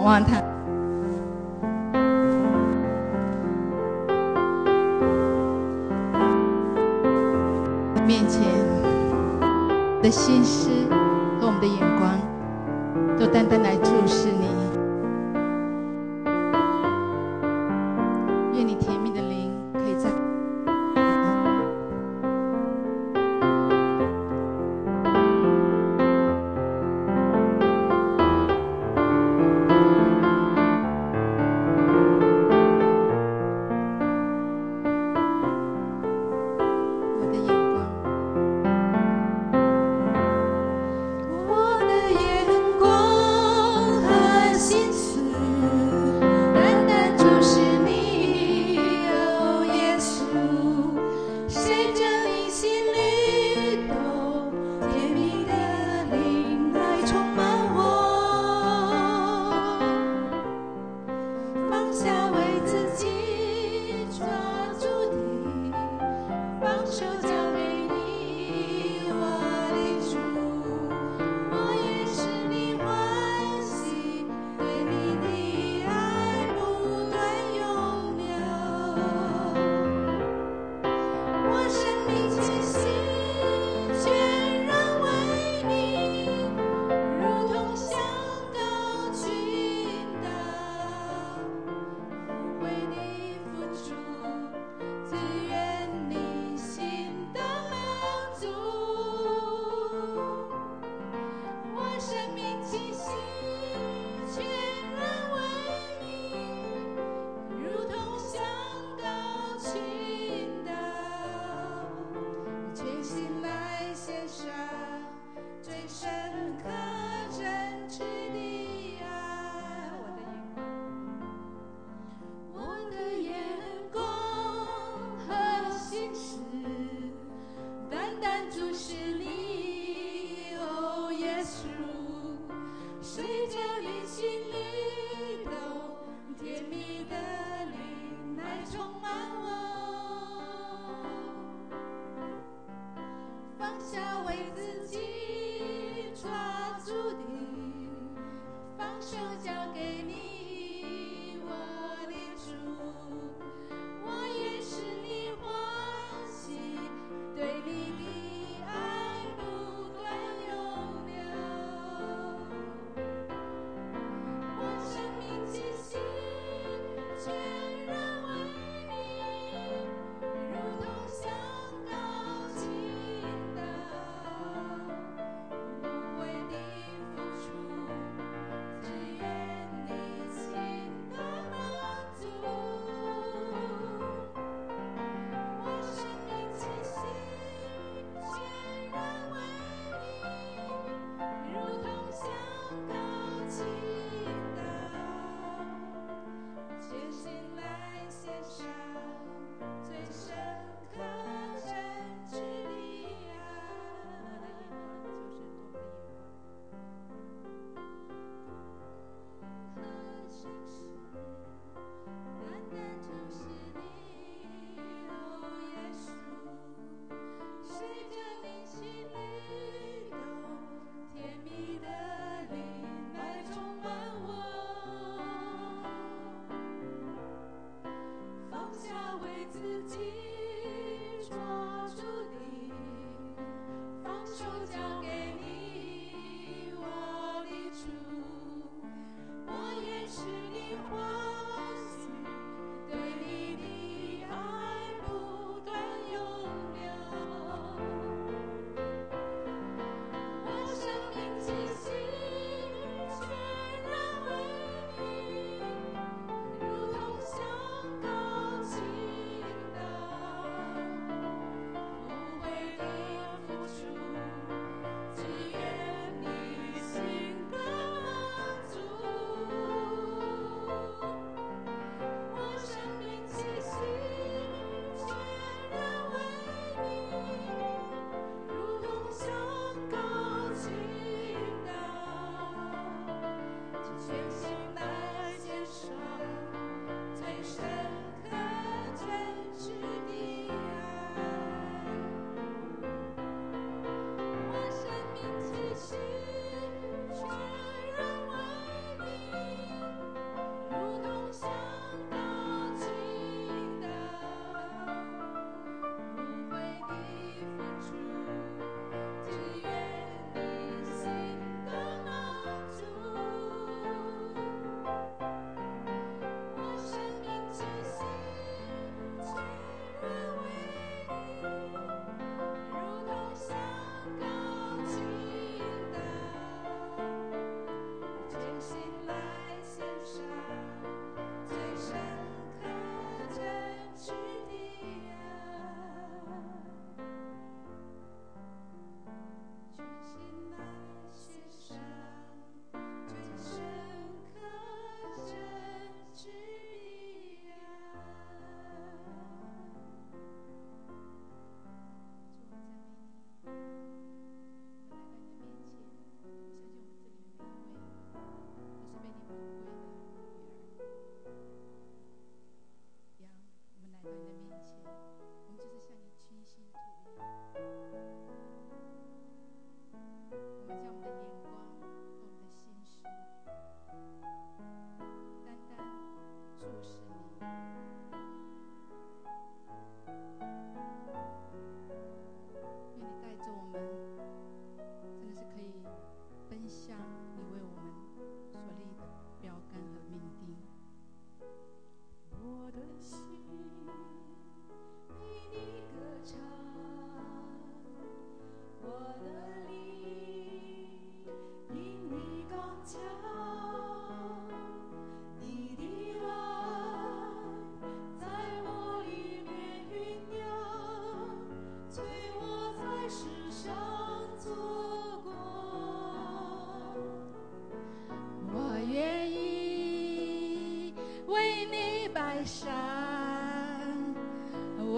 望他面前的心思和我们的眼光，都单单来注视你。愿你甜蜜的灵可以在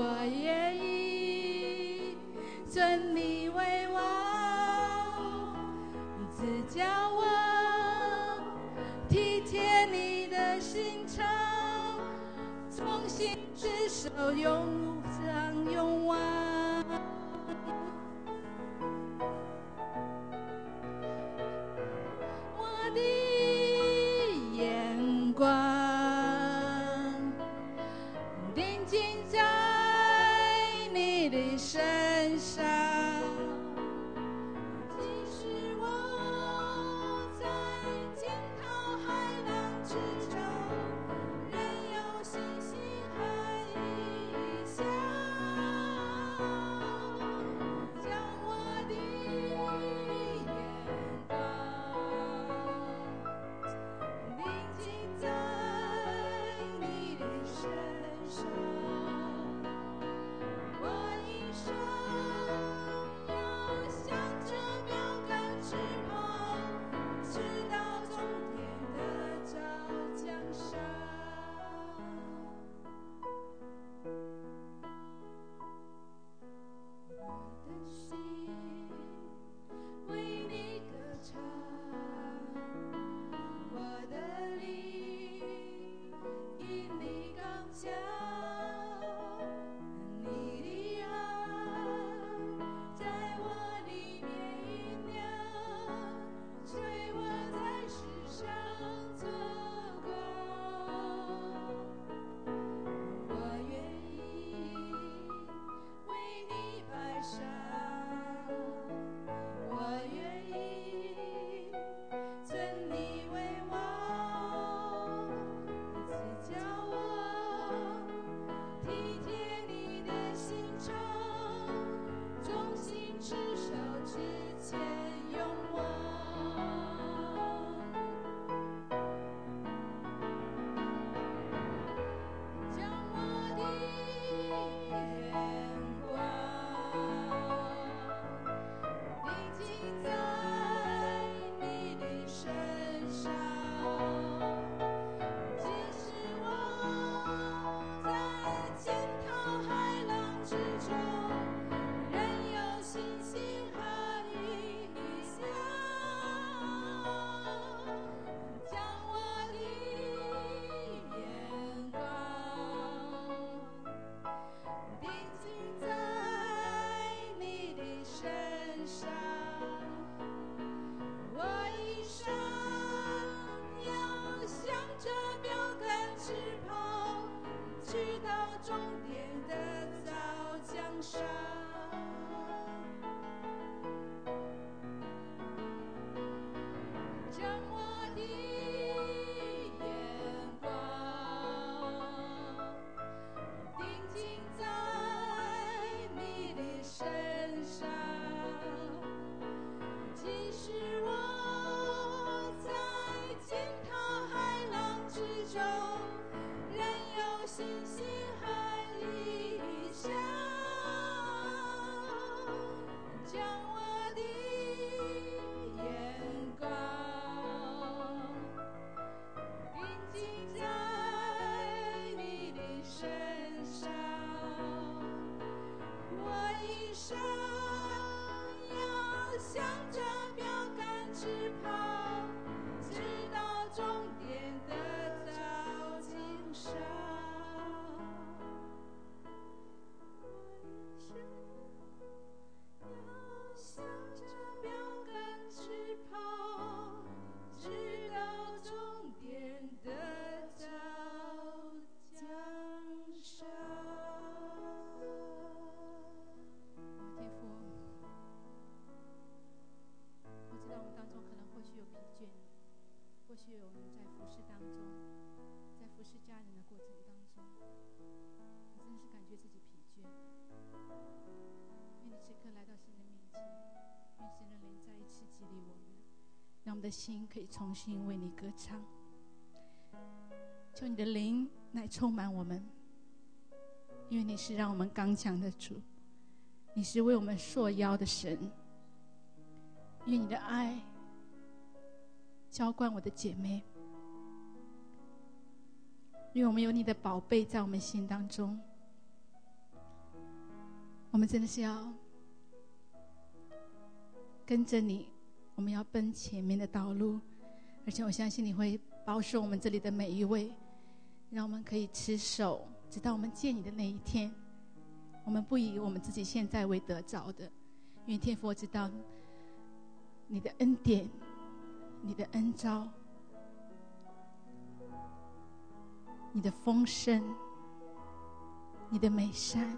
我愿意尊你为王，只叫我体贴你的心肠，重新执守永长永往。我的眼光定睛在你的身上，即使我在惊涛骇浪之中，仍有信心和意向，将我的眼光定睛在你的身上，我一生要向着标杆直跑，直到终点的照江山。我的心为你歌唱，我的灵因你刚强，你的爱在我里面酝酿，催我在世上做光。我愿意为你摆上，我愿意尊你为王，只叫我体贴你的心肠，忠心持守之前勇往。将我的眼光定睛在你的身上，即使我在惊涛骇浪之中，仍有信心和意向，将我的眼光定睛在你的身上，我一生要向着标杆直跑，直到终点的照江山。将我的眼光定睛在你的身上，即使我在惊涛骇浪之中，仍有信心和意向，将我的眼光定睛在你的身上，我一生要向着标杆直跑，直到终点的照江山。我一生要向着标杆直跑，直到终点的照江山。天父，我知道我们当中可能或许有疲倦，或许有人在服事当中，在服事家人的过程当中，你真的是感觉自己疲倦。愿你此刻来到神的面前，愿神的灵再一次激励我们，让我们的心可以重新为你歌唱。求你的灵来充满我们，因为你是让我们刚强的主，你是为我们束腰的神。愿你的爱浇灌我的姐妹，因为我们有你的宝贝在我们心当中， 我们真的是要跟着你，我们要奔前面的道路，而且我相信你会保守我们这里的每一位，让我们可以持守直到我们见你的那一天。我们不以我们自己现在为得着的，因为天父，我知道你的恩典，你的恩召，你的丰盛，你的美善，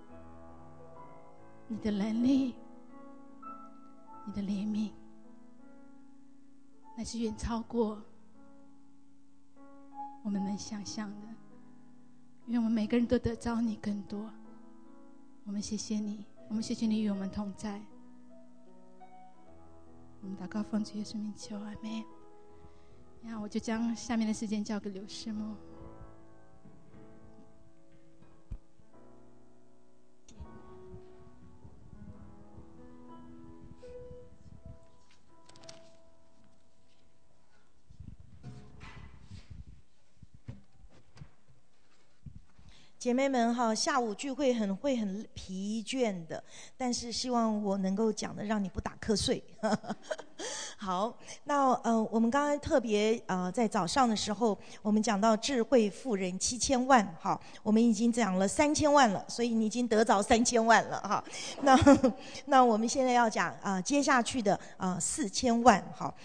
你的能力，你的怜悯，那是远超过我们能想象的。因为我们每个人都得着你更多。我们谢谢你，我们谢谢你与我们同在。我们祷告奉主耶稣名求，阿们。那我就将下面的时间交给刘师母。 姐妹们哈，下午聚会会很疲倦的，但是希望我能够讲的让你不打瞌睡。好，那我们刚刚特别在早上的时候，我们讲到智慧妇人7000万，好，我们已经讲了3000万了，所以你已经得着3000万了哈。那我们现在要讲接下去的4000万，好，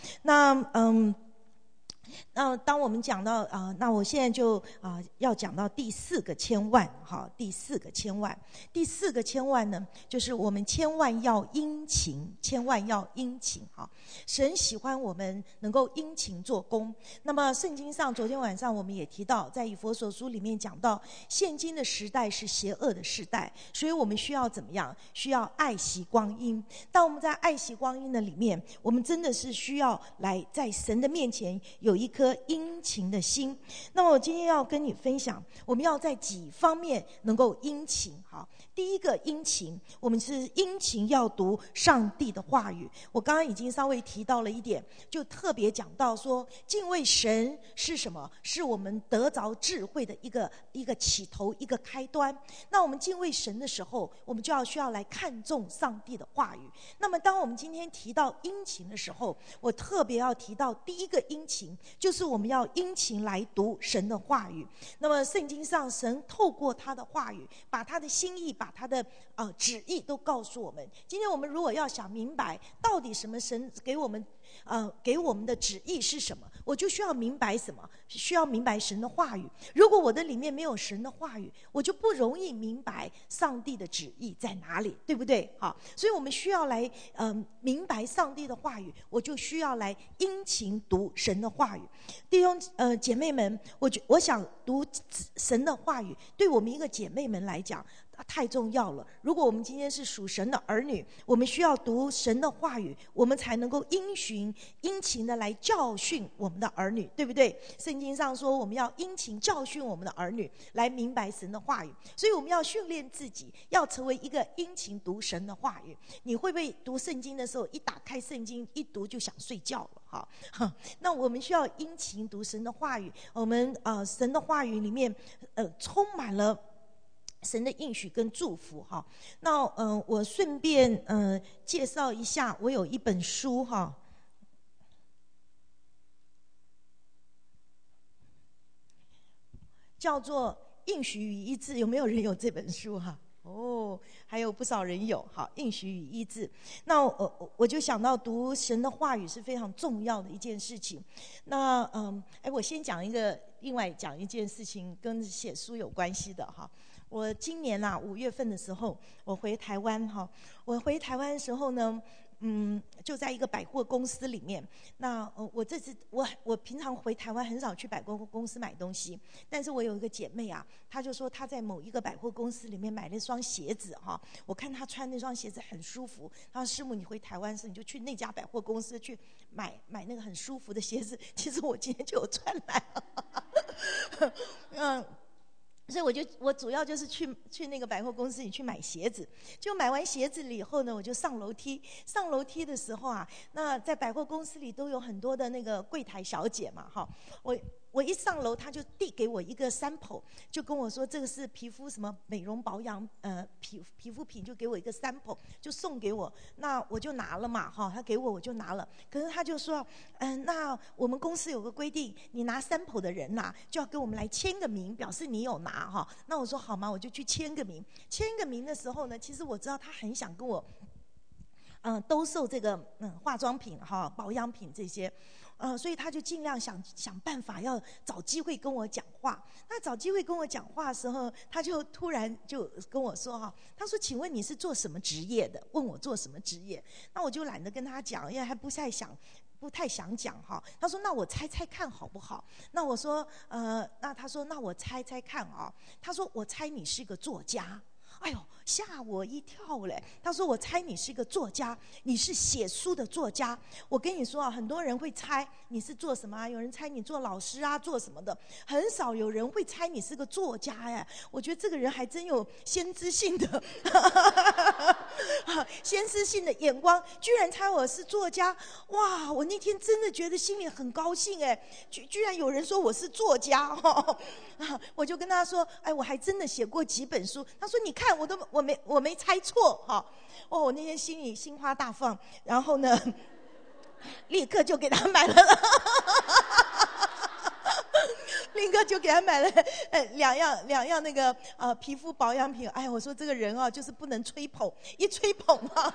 那当我们讲到那我现在就要讲到第4个千万，好，第4个千万，第4个千万呢，就是我们千万要殷勤，千万要殷勤，好，神喜欢我们能够殷勤做工。那么圣经上昨天晚上我们也提到，在以弗所书里面讲到，现今的时代是邪恶的时代，所以我们需要怎么样？需要爱惜光阴。当我们在爱惜光阴的里面，我们真的是需要来在神的面前有一颗殷勤的心。那么我今天要跟你分享，我们要在几方面能够殷勤。好，第一个殷勤，我们是殷勤要读上帝的话语。我刚刚已经稍微提到了一点，就特别讲到说，敬畏神是什么？是我们得着智慧的一个起头，一个开端。那我们敬畏神的时候，我们就需要来看重上帝的话语。那么当我们今天提到殷勤的时候，我特别要提到第一个殷勤，就是我们要殷勤来读神的话语。那么圣经上神透过他的话语，把他的心意，把他的旨意都告诉我们。今天我们如果要想明白到底什么神给我们的旨意是什么，我就需要明白什么？需要明白神的话语。如果我的里面没有神的话语，我就不容易明白上帝的旨意在哪里，对不对？好，所以我们需要来明白上帝的话语，我就需要来殷勤读神的话语。弟兄姐妹们，我想读神的话语，对我们一个姐妹们来讲太重要了。如果我们今天是属神的儿女，我们需要读神的话语，我们才能够殷勤的来教训我们的儿女，对不对？圣经上说我们要殷勤教训我们的儿女，来明白神的话语。所以我们要训练自己，要成为一个殷勤读神的话语。你会不会读圣经的时候，一打开圣经一读就想睡觉了？好，那我们需要殷勤读神的话语。我们神的话语里面充满了神的应许跟祝福哈。那我顺便介绍一下，我有一本书哈，叫做《应许与医治》。有没有人有这本书哈？哦，还有不少人有。好，应许与医治。那我就想到读神的话语是非常重要的一件事情。那我先讲另外讲一件事情，跟写书有关系的哈。我今年5月份的时候，我回台湾哈。我回台湾的时候呢，就在一个百货公司里面。那我这次我平常回台湾很少去百货公司买东西，但是我有一个姐妹啊，她就说她在某一个百货公司里面买了一双鞋子哈。我看她穿那双鞋子很舒服，她说师母你回台湾时你就去那家百货公司去买那个很舒服的鞋子。其实我今天就有穿来了所以我主要就是去那个百货公司里去买鞋子。就买完鞋子了以后呢，我就上楼梯。上楼梯的时候啊，那在百货公司里都有很多的那个柜台小姐嘛，哈。 我一上楼，他就递给我一个 sample， 就跟我说这个是皮肤什么美容保养皮肤品，就给我一个 sample， 就送给我。那我就拿了嘛，他给我就拿了。可是他就说，那我们公司有个规定，你拿 sample 的人就要跟我们来签个名，表示你有拿那我说好吗？我就去签个名。签个名的时候呢，其实我知道他很想跟我兜售这个化妆品保养品这些。所以他就尽量想办法要找机会跟我讲话。那找机会跟我讲话的时候，他就突然就跟我说他说请问你是做什么职业的？问我做什么职业。那我就懒得跟他讲，因为还不太想讲他说那我猜猜看好不好？那我说那他说那我猜猜看他说我猜你是个作家。哎呦，吓我一跳嘞！他说：“我猜你是个作家，你是写书的作家。我跟你说很多人会猜你是做什么有人猜你做老师做什么的，很少有人会猜你是个作家我觉得这个人还真有先知性的先知性的眼光，居然猜我是作家。哇！我那天真的觉得心里很高兴居然有人说我是作家我就跟他说：我还真的写过几本书。他说：你看。我没猜错我那天心里心花大放，然后呢，立刻就给他买了立刻就给他买了两样那个皮肤保养品。我说这个人就是不能吹捧，一吹捧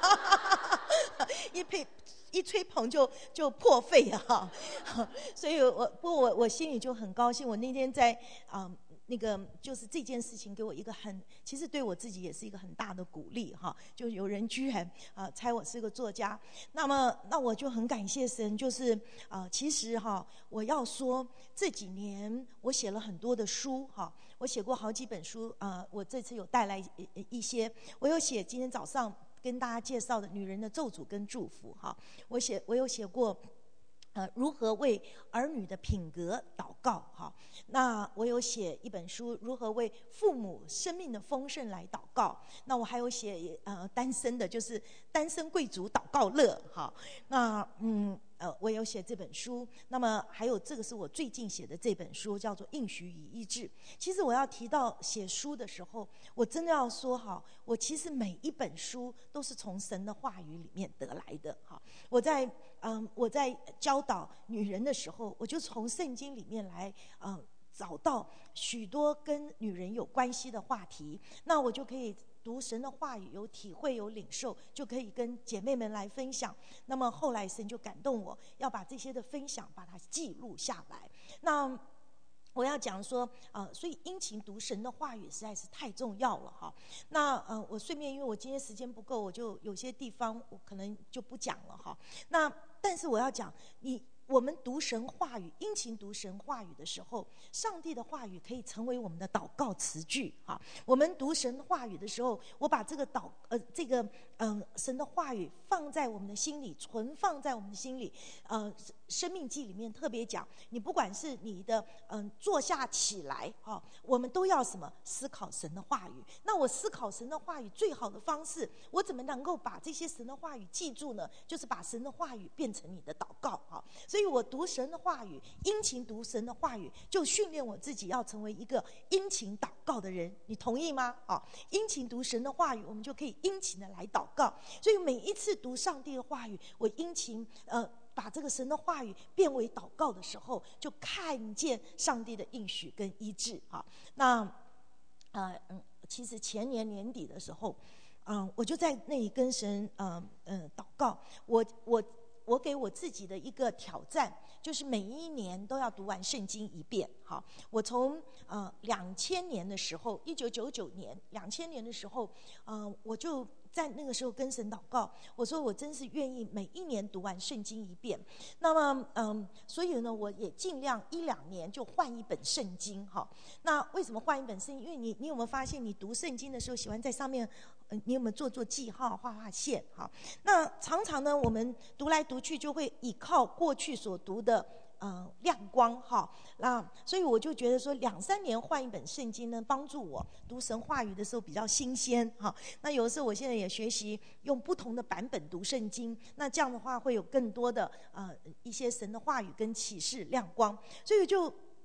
一吹捧就破费所以我心里就很高兴。我那天在那个就是这件事情给我一个其实对我自己也是一个很大的鼓励就有人居然猜我是个作家。那我就很感谢神，就是其实我要说这几年我写了很多的书我写过好几本书我这次有带来一些，我有写今天早上跟大家介绍的女人的咒诅跟祝福我有写过如何为儿女的品格祷告那我有写一本书，如何为父母生命的丰盛来祷告。那我还有写单身的，就是单身贵族祷告乐那我有写这本书。那么还有这个是我最近写的这本书，叫做《应许与医治》。其实我要提到写书的时候，我真的要说我其实每一本书都是从神的话语里面得来的我在教导女人的时候，我就从圣经里面来找到许多跟女人有关系的话题，那我就可以读神的话语，有体会有领受，就可以跟姐妹们来分享。那么后来神就感动我要把这些的分享把它记录下来。那我要讲说所以殷勤读神的话语实在是太重要了那我顺便因为我今天时间不够，我就有些地方我可能就不讲了那但是我要讲我们读神话语，殷勤读神话语的时候，上帝的话语可以成为我们的祷告词句我们读神话语的时候，我把这个神的话语放在我们的心里，存放在我们的心里生命记里面特别讲，你不管是你的坐下起来我们都要什么思考神的话语。那我思考神的话语最好的方式，我怎么能够把这些神的话语记住呢？就是把神的话语变成你的祷告所以我读神的话语，殷勤读神的话语，就训练我自己要成为一个殷勤祷告的人。你同意吗殷勤读神的话语，我们就可以殷勤的来祷告。所以每一次读上帝的话语，我殷勤把这个神的话语变为祷告的时候，就看见上帝的应许跟医治那其实前年年底的时候我就在那里跟神祷告。我给我自己的一个挑战，就是每一年都要读完圣经一遍我从2000年的时候，1999年2000年的时候我就在那个时候跟神祷告，我说我真是愿意每一年读完圣经一遍。那么所以呢，我也尽量1-2年就换一本圣经那为什么换一本圣经？因为你有没有发现，你读圣经的时候喜欢在上面你有没有做记号、画线那常常呢，我们读来读去就会依靠过去所读的亮光那所以我就觉得说2-3年换一本圣经呢，帮助我读神话语的时候比较新鲜那有的时候我现在也学习用不同的版本读圣经，那这样的话会有更多的一些神的话语跟启示亮光。所以就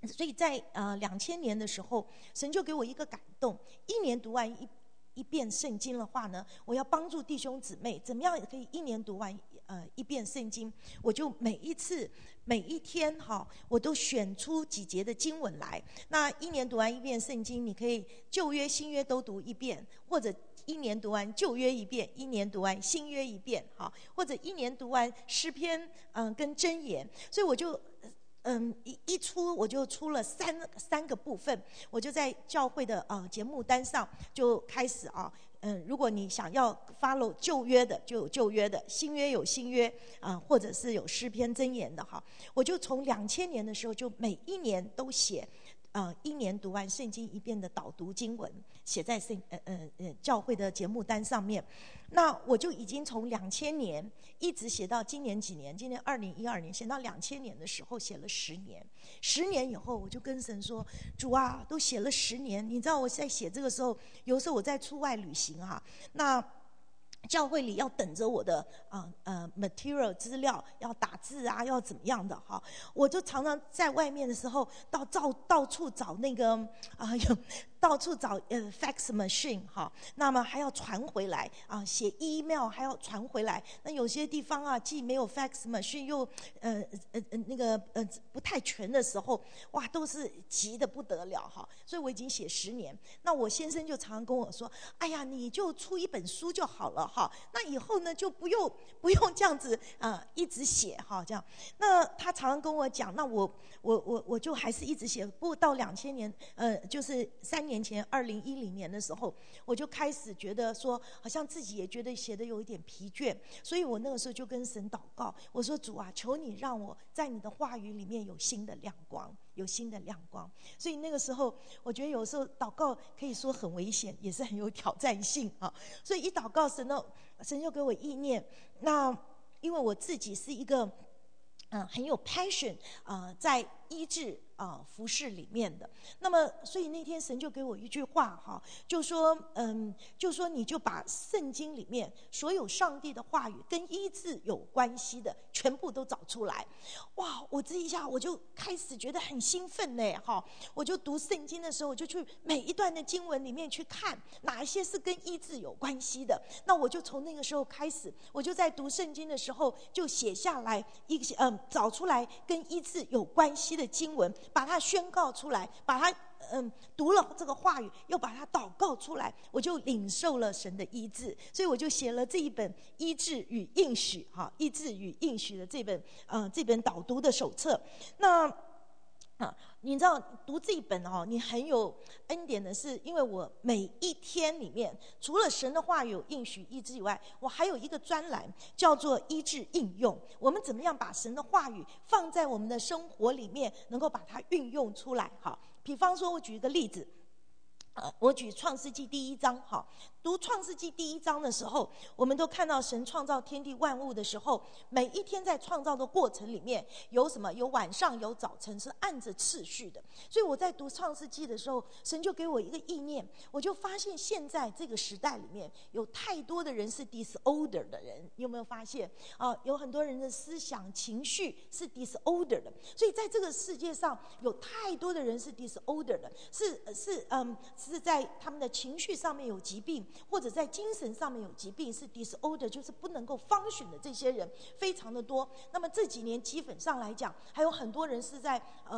所以在2000年的时候，神就给我一个感动，一年读完一遍圣经的话呢，我要帮助弟兄姊妹怎么样可以一年读完一遍圣经。我就每一天我都选出几节的经文来。那一年读完一遍圣经，你可以旧约新约都读一遍，或者一年读完旧约一遍，一年读完新约一遍，或者一年读完诗篇跟箴言。所以我就我就出了三个部分，我就在教会的节目单上就开始如果你想要 follow 旧约的就有旧约的，新约有新约或者是有诗篇箴言的我就从2000年的时候就每一年都写一年读完圣经一遍的导读经文，写在教会的节目单上面。那我就已经从2000年一直写到今年几年，今年2012年，写到2000年的时候写了10年。10年以后，我就跟神说：“主啊，都写了10年，你知道我在写这个时候，有时候我在出外旅行那教会里要等着我的material 资料，要打字要怎么样的我就常常在外面的时候到处找那个到处找fax machine 那么还要传回来写 email 还要传回来。那有些地方既没有 fax machine 又那个不太全的时候，哇，都是急得不得了所以我已经写10年。那我先生就常常跟我说：“哎呀，你就出一本书就好了那以后呢就不用这样子一直写这样。”那他常常跟我讲，那我就还是一直写。不过到2000年就是3年前2010年的时候，我就开始觉得说好像自己也觉得写得有一点疲倦，所以我那个时候就跟神祷告，我说：“主啊，求你让我在你的话语里面有新的亮光，有新的亮光。”所以那个时候我觉得有时候祷告可以说很危险，也是很有挑战性所以一祷告神就给我意念。那因为我自己是一个很有 passion 在医治服事里面的，那么所以那天神就给我一句话就说你就把圣经里面所有上帝的话语跟医治有关系的全部都找出来。哇，我这一下我就开始觉得很兴奋呢我就读圣经的时候，我就去每一段的经文里面去看哪一些是跟医治有关系的。那我就从那个时候开始，我就在读圣经的时候就写下来找出来跟医治有关系的经文，把它宣告出来，把它读了这个话语，又把它祷告出来，我就领受了神的医治。所以我就写了这一本《医治与应许》医治与应许的这本导读的手册。那你知道读这一本你很有恩典的是，因为我每一天里面除了神的话有应许医治以外，我还有一个专栏叫做医治应用。我们怎么样把神的话语放在我们的生活里面，能够把它运用出来比方说我举一个例子，我举创世纪第1章读创世纪第1章的时候，我们都看到神创造天地万物的时候，每一天在创造的过程里面有什么？有晚上有早晨，是按着次序的。所以我在读创世纪的时候，神就给我一个意念，我就发现现在这个时代里面有太多的人是 disorder 的人，你有没有发现有很多人的思想情绪是 disorder 的。所以在这个世界上有太多的人是 disorder 的，是在他们的情绪上面有疾病，或者在精神上面有疾病，是 disorder， 就是不能够function的这些人非常的多。那么这几年基本上来讲，还有很多人是在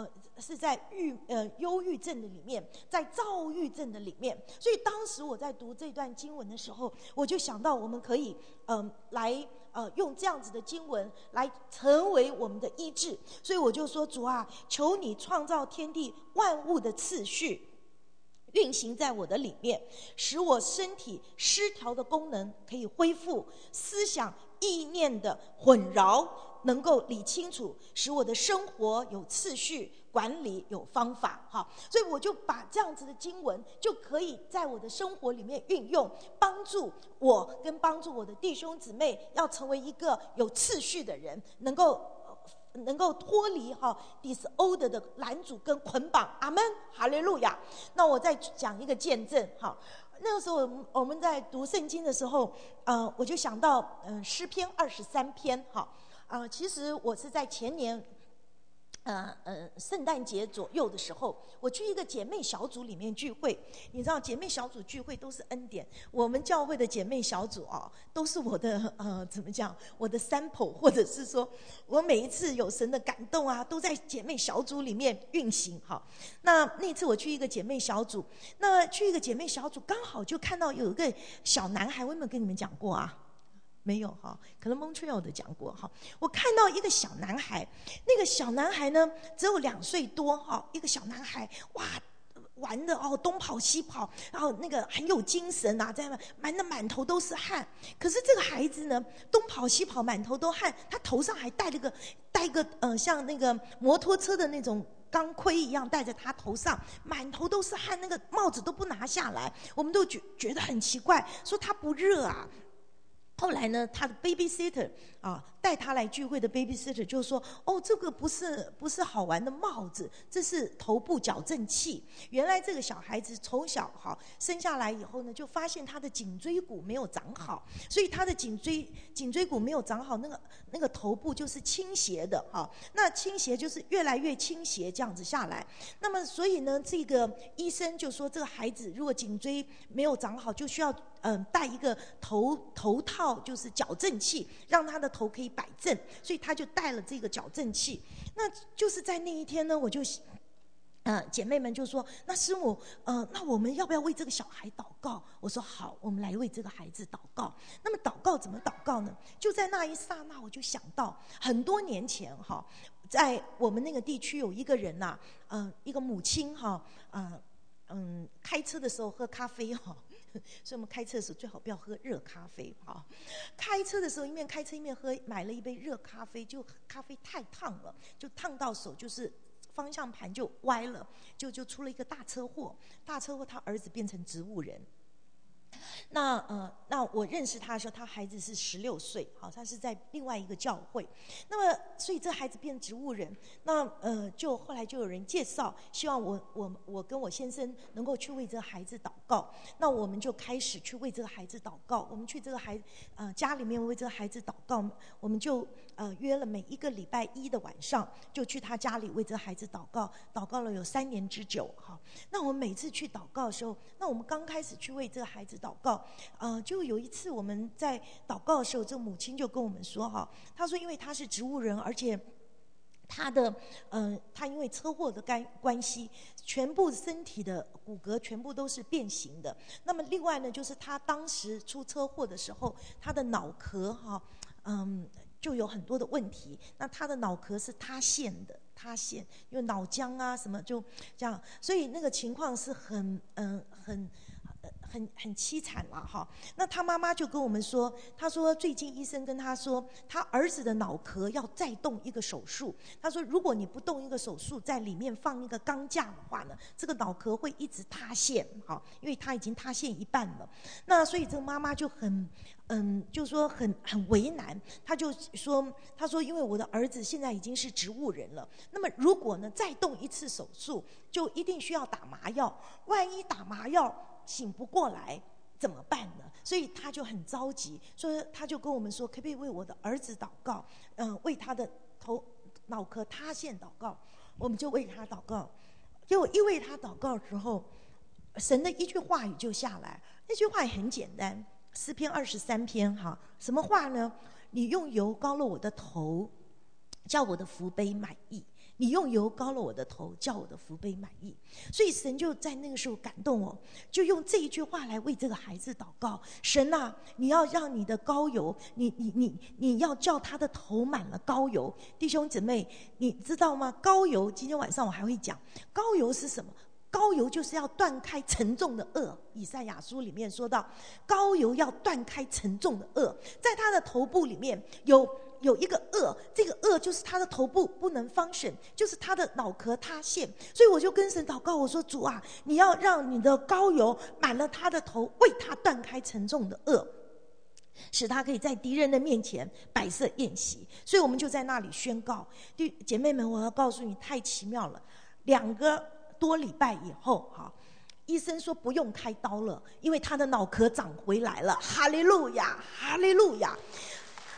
忧郁症的里面，在躁郁症的里面。所以当时我在读这段经文的时候，我就想到我们可以来用这样子的经文来成为我们的医治。所以我就说，主啊，求你创造天地万物的次序运行在我的里面，使我身体失调的功能可以恢复，思想意念的混淆能够理清楚，使我的生活有次序，管理有方法所以我就把这样子的经文就可以在我的生活里面运用，帮助我跟帮助我的弟兄姊妹要成为一个有次序的人，能够脱离disorder 的拦阻跟捆绑。阿们，哈利路亚。那我再讲一个见证那个时候我们在读圣经的时候我就想到诗篇23篇其实我是在前年圣诞节左右的时候，我去一个姐妹小组里面聚会。你知道姐妹小组聚会都是恩典，我们教会的姐妹小组都是我的怎么讲，我的 sample， 或者是说我每一次有神的感动啊，都在姐妹小组里面运行。那次我去一个姐妹小组，刚好就看到有一个小男孩，我有没有跟你们讲过啊？没有可能 Montreal 的讲过我看到一个小男孩，那个小男孩呢只有2岁多一个小男孩，哇，玩的东跑西跑，然后那个很有精神啊，在那满头都是汗。可是这个孩子呢，东跑西跑，满头都汗，他头上还戴一个像那个摩托车的那种钢盔一样戴在他头上，满头都是汗，那个帽子都不拿下来，我们都觉得很奇怪，说他不热啊。后来呢，他的 babysitter 带他来聚会的 babysitter 就说：“这个不是好玩的帽子，这是头部矫正器。原来这个小孩子从小生下来以后呢，就发现他的颈椎骨没有长好，所以他的颈椎骨没有长好，那个头部就是倾斜的那倾斜就是越来越倾斜这样子下来。那么所以呢，这个医生就说，这个孩子如果颈椎没有长好，就需要戴一个头套，就是矫正器，让他的头可以摆正，所以他就带了这个矫正器。那就是在那一天呢，我就姐妹们就说：“那师母，那我们要不要为这个小孩祷告？”我说：“好，我们来为这个孩子祷告。”那么祷告怎么祷告呢？就在那一刹那，我就想到很多年前在我们那个地区有一个人呐，一个母亲开车的时候喝咖啡所以我们开车的时候最好不要喝热咖啡开车的时候一面开车一面喝，买了一杯热咖啡，就咖啡太烫了，就烫到手，就是方向盘就歪了，就出了一个大车祸。他儿子变成植物人。那我认识他的时候，他孩子是16岁，他是在另外一个教会。那么，所以这孩子变植物人，那就后来就有人介绍，希望我跟我先生能够去为这个孩子祷告。那我们就开始去为这个孩子祷告。我们去这个孩家里面为这个孩子祷告，我们就约了每一个礼拜一的晚上，就去他家里为这个孩子祷告，祷告了有3年之久那我们每次去祷告的时候，那我们刚开始去为这个孩子祷告，就有一次我们在祷告的时候，这个母亲就跟我们说她说因为她是植物人，而且他因为车祸的关系，全部身体的骨骼全部都是变形的。那么另外呢，就是他当时出车祸的时候，他的脑壳就有很多的问题。那他的脑壳是塌陷，因为脑浆啊什么就这样，所以那个情况是很凄惨了那他妈妈就跟我们说，他说最近医生跟他说，他儿子的脑壳要再动一个手术。他说如果你不动一个手术，在里面放一个钢架的话呢，这个脑壳会一直塌陷因为他已经塌陷一半了。那所以这个妈妈就就说很为难。他说因为我的儿子现在已经是植物人了，那么如果呢再动一次手术，就一定需要打麻药，万一打麻药醒不过来怎么办呢？所以他就很着急，所以他就跟我们说，可不可以为我的儿子祷告，为他的脑壳塌陷祷告。我们就为他祷告。结果一为他祷告之后，神的一句话语就下来，那句话也很简单，诗篇23篇什么话呢？你用油膏了我的头，叫我的福杯满溢。你用油膏了我的头，叫我的福杯满溢。所以神就在那个时候感动我，就用这一句话来为这个孩子祷告。神啊，你要让你的膏油，你要叫他的头满了膏油。弟兄姊妹，你知道吗？膏油今天晚上我还会讲，膏油是什么？膏油就是要断开沉重的恶。以赛亚书里面说到，膏油要断开沉重的恶，在他的头部里面有一个恶，这个恶就是他的头部不能function，就是他的脑壳塌陷。所以我就跟神祷告，我说主啊，你要让你的膏油满了他的头，为他断开沉重的恶，使他可以在敌人的面前摆设宴席。所以我们就在那里宣告。姐妹们，我要告诉你，太奇妙了。2个多礼拜以后医生说不用开刀了，因为他的脑壳长回来了。哈利路亚，哈利路亚。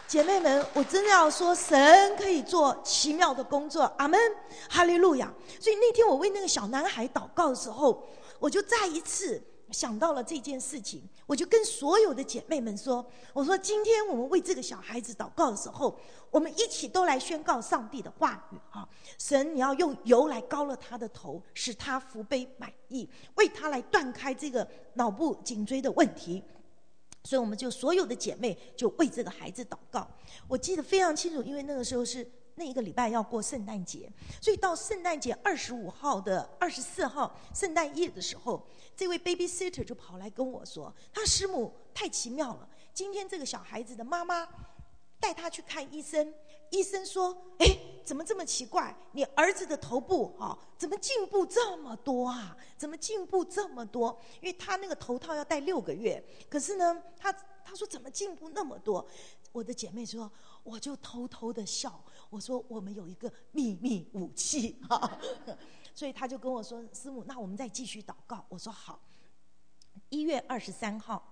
姐妹们，我真的要说，神可以做奇妙的工作，阿们，哈利路亚。所以那天我为那个小男孩祷告的时候，我就再一次想到了这件事情，我就跟所有的姐妹们说，我说今天我们为这个小孩子祷告的时候，我们一起都来宣告上帝的话语啊！神，你要用油来膏了他的头，使他福杯满溢，为他来断开这个脑部颈椎的问题。所以我们就所有的姐妹就为这个孩子祷告。我记得非常清楚，因为那个时候是那一个礼拜要过圣诞节，所以到圣诞节25号的24号圣诞夜的时候，这位 babysitter 就跑来跟我说，他师母太奇妙了，今天这个小孩子的妈妈带他去看医生，医生说，怎么这么奇怪，你儿子的头部怎么进步这么多啊？怎么进步这么多？因为他那个头套要戴6个月，可是呢他说怎么进步那么多？我的姐妹说，我就偷偷的笑，我说我们有一个秘密武器所以他就跟我说，师母，那我们再继续祷告。我说好。1月23号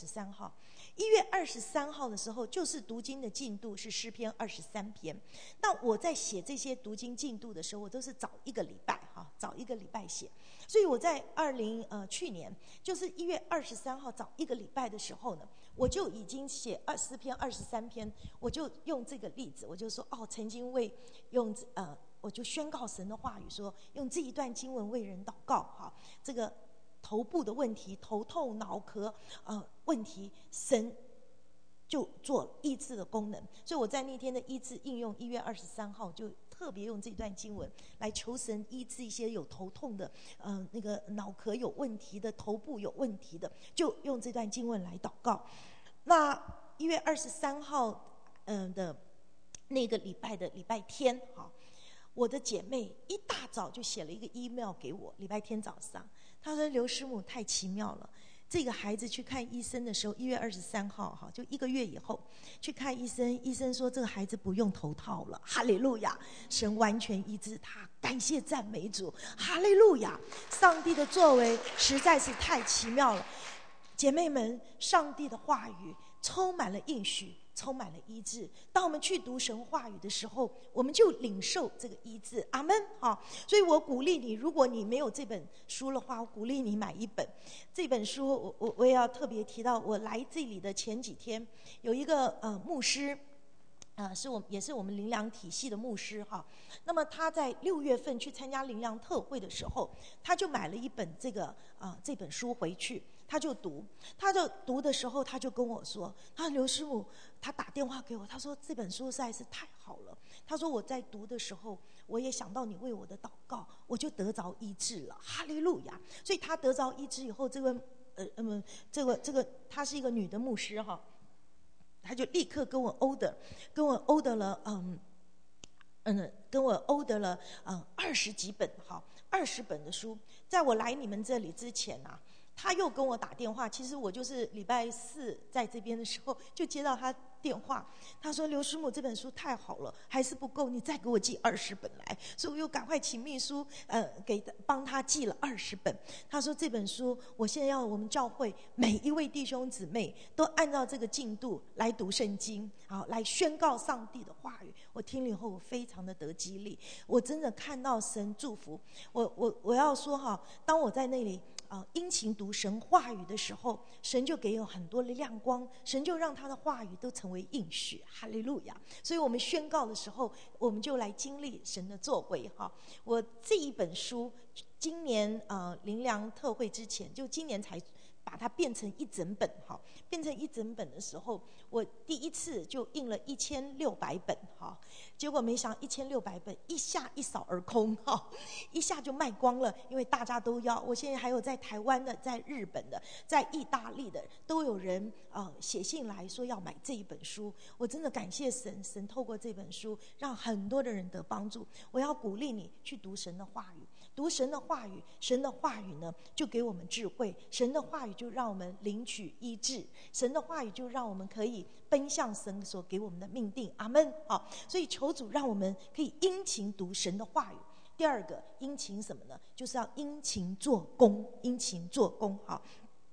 的时候，就是读经的进度是诗篇23篇。那我在写这些读经进度的时候，我都是早一个礼拜写。所以我在去年就是1月23号早一个礼拜的时候呢，我就已经写诗篇23篇，我就用这个例子，我就说曾经我就宣告神的话语说，用这一段经文为人祷告这个头部的问题，头痛脑壳问题，神就做医治的功能。所以我在那天的医治应用1月23号就特别用这段经文来求神医治一些有头痛的那个脑壳有问题的，头部有问题的，就用这段经文来祷告。那1月23号的那个礼拜天我的姐妹一大早就写了一个 email 给我，礼拜天早上，她说刘师母太奇妙了，这个孩子去看医生的时候，1月23号就1个月以后去看医生，医生说这个孩子不用头套了，哈利路亚，神完全医治他，感谢赞美主，哈利路亚，上帝的作为实在是太奇妙了。姐妹们，上帝的话语充满了应许，充满了医治。当我们去读神话语的时候，我们就领受这个医治，阿们。所以我鼓励你，如果你没有这本书的话，我鼓励你买一本。这本书我也要特别提到，我来这里的前几天，有一个牧师，也是我们灵粮体系的牧师那么他在6月份去参加灵粮特会的时候，他就买了一本这本书回去。他就读的时候，他就跟我说，他说刘师母，他打电话给我，他说这本书实在是太好了，他说我在读的时候，我也想到你为我的祷告，我就得着医治了，哈利路亚。所以他得着医治以后，这个她是一个女的牧师他就立刻跟我 order 了20几本20本的书。在我来你们这里之前他又跟我打电话，其实我就是礼拜4在这边的时候就接到他电话，他说刘师母这本书太好了，还是不够，你再给我寄20本来。所以我又赶快请秘书帮他寄了20本。他说这本书我现在要我们教会每一位弟兄姊妹都按照这个进度来读圣经来宣告上帝的话语。我听了以后我非常的得激励，我真的看到神祝福我要说当我在那里殷勤读神话语的时候，神就给我很多的亮光，神就让他的话语都成为应许，哈利路亚。所以我们宣告的时候，我们就来经历神的作为我这一本书今年灵粮特会之前，就今年才把它变成一整本变成一整本的时候，我第一次就印了1600本结果没想到1600本一下一扫而空一下就卖光了，因为大家都要。我现在还有在台湾的，在日本的，在意大利的，都有人写信来说要买这一本书。我真的感谢神，神透过这本书让很多的人得帮助。我要鼓励你去读神的话语，读神的话语，神的话语呢就给我们智慧，神的话语就让我们领取医治，神的话语就让我们可以奔向神所给我们的命定，阿们。所以求主让我们可以殷勤读神的话语。第二个殷勤什么呢？就是要殷勤做工，殷勤做工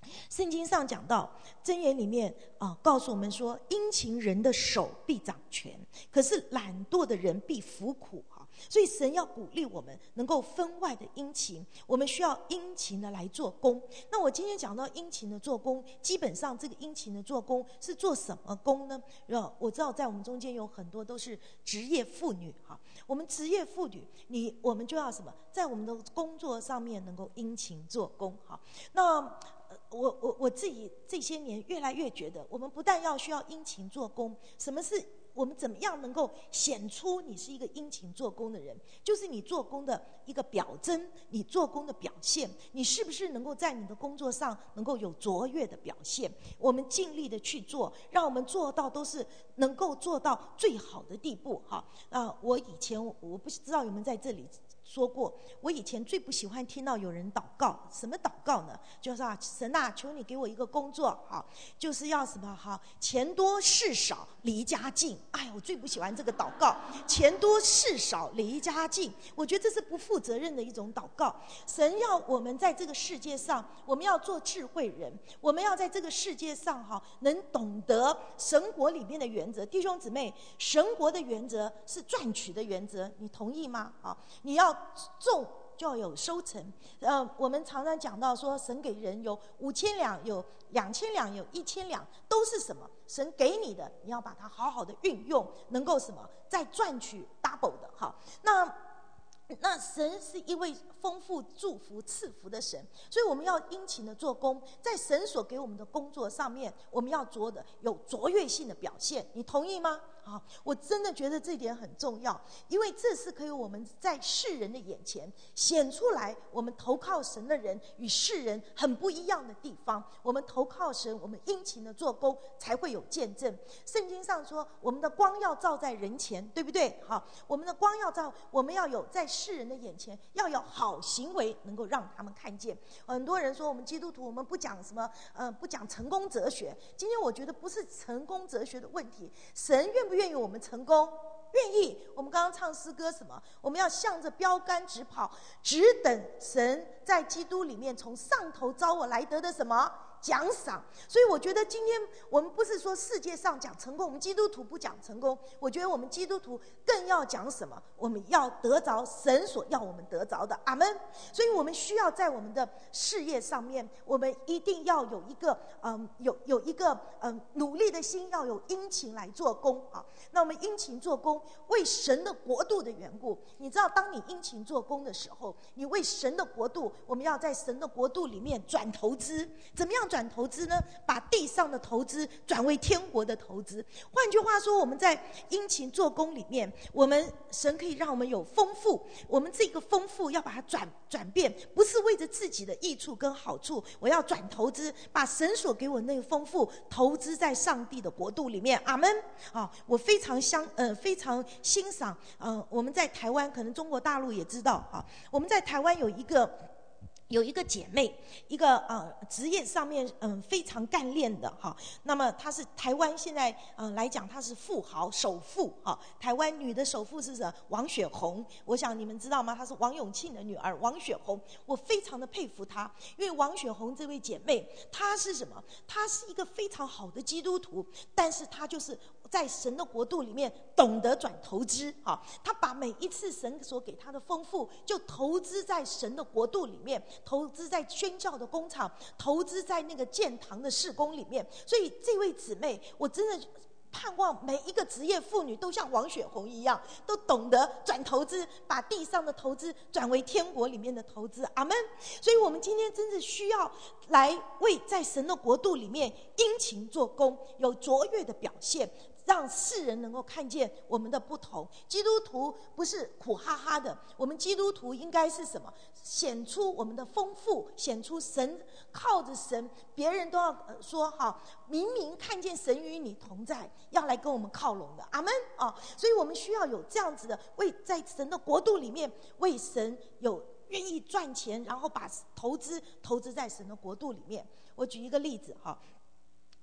圣经上讲到，箴言里面告诉我们说，殷勤人的手必掌权，可是懒惰的人必服苦哈。所以神要鼓励我们能够分外的殷勤，我们需要殷勤的来做工。那我今天讲到殷勤的做工，基本上这个殷勤的做工是做什么工呢？我知道在我们中间有很多都是职业妇女哈，我们职业妇女，我们就要什么，在我们的工作上面能够殷勤做工哈。那我自己这些年越来越觉得，我们不但需要殷勤做工，什么是我们怎么样能够显出你是一个殷勤做工的人？就是你做工的一个表征，你做工的表现，你是不是能够在你的工作上能够有卓越的表现？我们尽力的去做，让我们做到都是能够做到最好的地步哈。我以前我不知道有没有在这里说过，我以前最不喜欢听到有人祷告。什么祷告呢？就是神啊，求你给我一个工作，好，就是要什么好，钱多事少离家近。哎，我最不喜欢这个祷告，钱多事少离家近。我觉得这是不负责任的一种祷告。神要我们在这个世界上，我们要做智慧人，我们要在这个世界上能懂得神国里面的原则。弟兄姊妹，神国的原则是赚取的原则，你同意吗？好，你要种就要有收成。我们常常讲到说，神给人有5000两，有2000两，有1000两，都是什么？神给你的，你要把它好好的运用，能够什么？再赚取 double 的哈。那神是一位丰富祝福赐福的神，所以我们要殷勤的做工，在神所给我们的工作上面，我们要做的有卓越性的表现，你同意吗？好，我真的觉得这一点很重要，因为这是可以我们在世人的眼前显出来，我们投靠神的人与世人很不一样的地方。我们投靠神，我们殷勤的做工，才会有见证。圣经上说，我们的光要照在人前，对不对？好，我们的光要照，我们要有在世人的眼前要有好行为，能够让他们看见。很多人说我们基督徒，我们不讲什么，不讲成功哲学。今天我觉得不是成功哲学的问题，神愿不愿意我们成功？愿意。我们刚刚唱诗歌什么？我们要向着标杆直跑，只等神在基督里面从上头招我来得的什么奖赏。所以我觉得今天我们不是说世界上讲成功，我们基督徒不讲成功，我觉得我们基督徒更要讲什么？我们要得着神所要我们得着的，阿们。所以我们需要在我们的事业上面，我们一定要有一个有一个努力的心，要有殷勤来做工啊。那我们殷勤做工，为神的国度的缘故，你知道，当你殷勤做工的时候，你为神的国度，我们要在神的国度里面转投资。怎么样转投资呢？把地上的投资转为天国的投资。换句话说，我们在殷勤做工里面，我们神可以让我们有丰富，我们这个丰富要把它转变，不是为着自己的益处跟好处，我要转投资，把神所给我那个丰富投资在上帝的国度里面，阿们。我非常欣赏，我们在台湾，可能中国大陆也知道我们在台湾有一个姐妹，一个职业上面非常干练的那么她是台湾现在来讲，她是富豪首富台湾女的首富是什么？王雪红。我想你们知道吗？她是王永庆的女儿王雪红。我非常的佩服她，因为王雪红这位姐妹，她是什么？她是一个非常好的基督徒，但是她就是在神的国度里面懂得转投资她把每一次神所给她的丰富，就投资在神的国度里面，投资在宣教的工厂，投资在那个建堂的事工里面。所以这位姊妹，我真的盼望每一个职业妇女都像王雪红一样，都懂得转投资，把地上的投资转为天国里面的投资，阿们。所以我们今天真的需要来为在神的国度里面殷勤做工，有卓越的表现，让世人能够看见我们的不同。基督徒不是苦哈哈的，我们基督徒应该是什么？显出我们的丰富，显出神，靠着神，别人都要说明明看见神与你同在，要来跟我们靠拢的，阿们所以我们需要有这样子的，在神的国度里面为神有愿意赚钱，然后把投资在神的国度里面。我举一个例子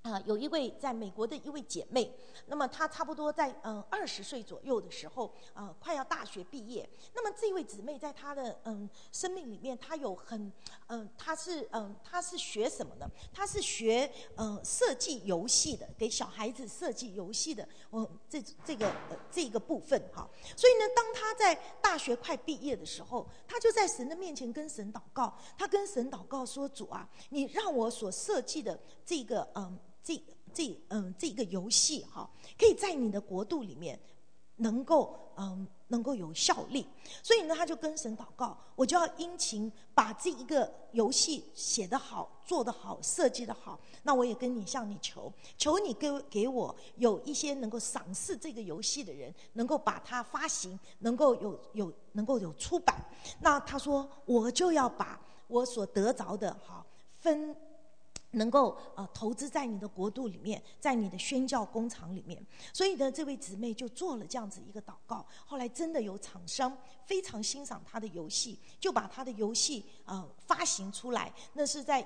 有一位在美国的一位姐妹，那么她差不多在20岁左右的时候，快要大学毕业。那么这位姊妹在她的生命里面，她有她是学什么呢？她是学设计游戏的，给小孩子设计游戏的。这个部分哈。所以呢，当她在大学快毕业的时候，她就在神的面前跟神祷告。她跟神祷告说：“主啊，你让我所设计的这个这个游戏哈，可以在你的国度里面能够有效力。”所以呢，他就跟神祷告，我就要殷勤把这一个游戏写得好，做得好，设计得好。那我也向你求你给我有一些能够赏识这个游戏的人，能够把它发行，能够有出版。那他说，我就要把我所得着的能够投资在你的国度里面，在你的宣教工厂里面。所以呢，这位姊妹就做了这样子一个祷告。后来真的有厂商非常欣赏她的游戏，就把她的游戏发行出来。那是在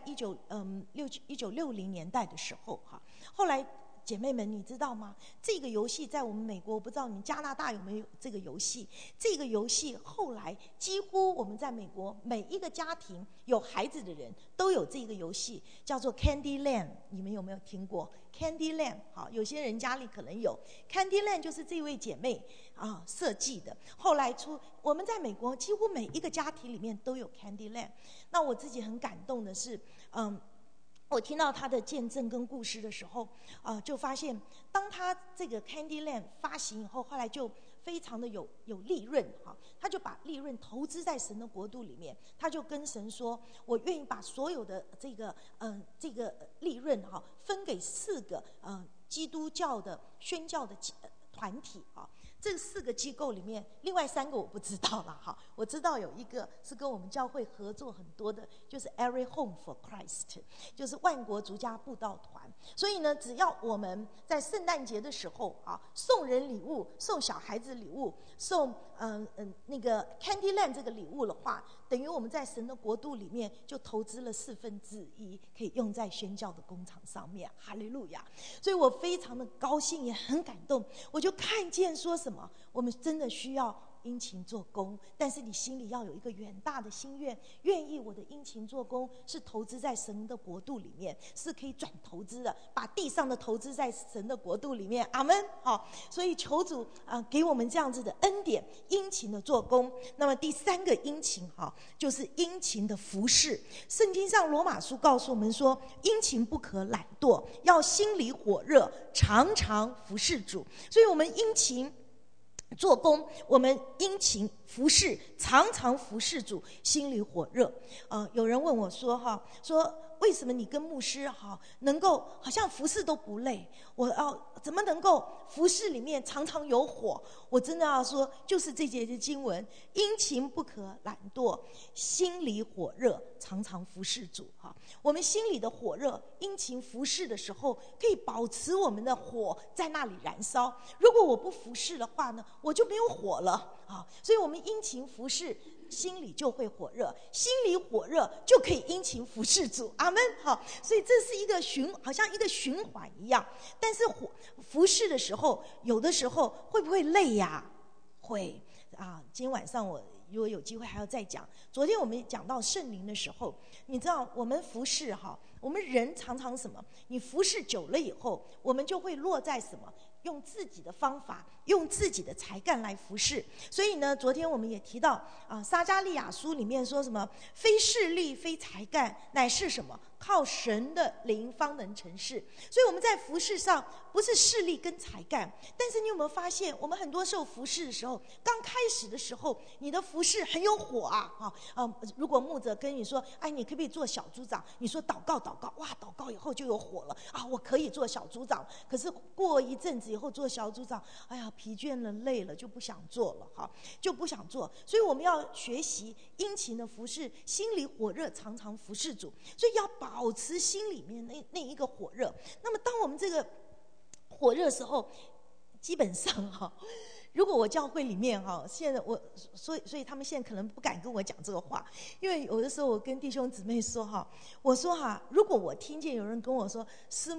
1960年代的时候哈。后来姐妹们，你知道吗？这个游戏在我们美国，我不知道你们加拿大有没有这个游戏。这个游戏后来几乎我们在美国每一个家庭有孩子的人都有这个游戏，叫做 Candyland。你们有没有听过 Candyland？ 好，有些人家里可能有。Candyland 就是这位姐妹设计的。后来我们在美国几乎每一个家庭里面都有 Candyland。那我自己很感动的是，我听到他的见证跟故事的时候，就发现，当他这个 Candyland 发行以后，后来就非常的有利润哈，他就把利润投资在神的国度里面。他就跟神说：“我愿意把所有的这个利润哈，分给4个基督教的宣教的团体哈。”这4个机构里面，另外3个我不知道了哈。我知道有一个是跟我们教会合作很多的，就是 Every Home for Christ， 就是万国逐家布道团。所以呢，只要我们在圣诞节的时候送人礼物，送小孩子礼物，送那个 Candyland 这个礼物的话，等于我们在神的国度里面就投资了1/4，可以用在宣教的工厂上面。哈利路亚！所以我非常的高兴，也很感动。我就看见说什么，我们真的需要殷勤做工，但是你心里要有一个远大的心愿，愿意我的殷勤做工是投资在神的国度里面，是可以转投资的，把地上的投资在神的国度里面。阿们。好，所以求主给我们这样子的恩典，殷勤的做工。那么第3个殷勤就是殷勤的服侍。圣经上罗马书告诉我们说，殷勤不可懒惰，要心里火热，常常服侍主。所以我们殷勤做工，我们殷勤服侍，常常服侍主，心里火热。有人问我说为什么你跟牧师能够好像服侍都不累？我怎么能够服侍里面常常有火？我真的要说，就是这节的经文：殷勤不可懒惰，心里火热，常常服侍主。我们心里的火热，殷勤服侍的时候，可以保持我们的火在那里燃烧。如果我不服侍的话呢，我就没有火了所以我们殷勤服侍，心里就会火热，心里火热就可以殷勤服侍主。阿们。好，所以这是一个好像一个循环一样。但是服侍的时候，有的时候会不会累呀？会今天晚上我如果有机会还要再讲。昨天我们讲到圣灵的时候，你知道我们服侍我们人常常什么？你服侍久了以后，我们就会落在什么？用自己的方法，用自己的才干来服侍。所以呢，昨天我们也提到撒迦利亚书里面说什么？非势力，非才干，乃是什么？靠神的灵方能成事。所以我们在服侍上不是势力跟才干，但是你有没有发现，我们很多时候服侍的时候，刚开始的时候，你的服侍很有火如果牧者跟你说，你可不可以做小组长？你说祷告，哇，祷告以后就有火了我可以做小组长。可是过一阵子以后做小组长，疲倦了，累了，就不想做了就不想做。所以我们要学习殷勤的服侍，心里火热，常常服侍主。所以要保持心里面那一个火热。那么当我们这个火热的时候，基本上如果我教会里面现在所以他们现在可能不敢跟我讲这个话，因为有的时候我跟弟兄姊妹说我说如果我听见有人跟我说，师母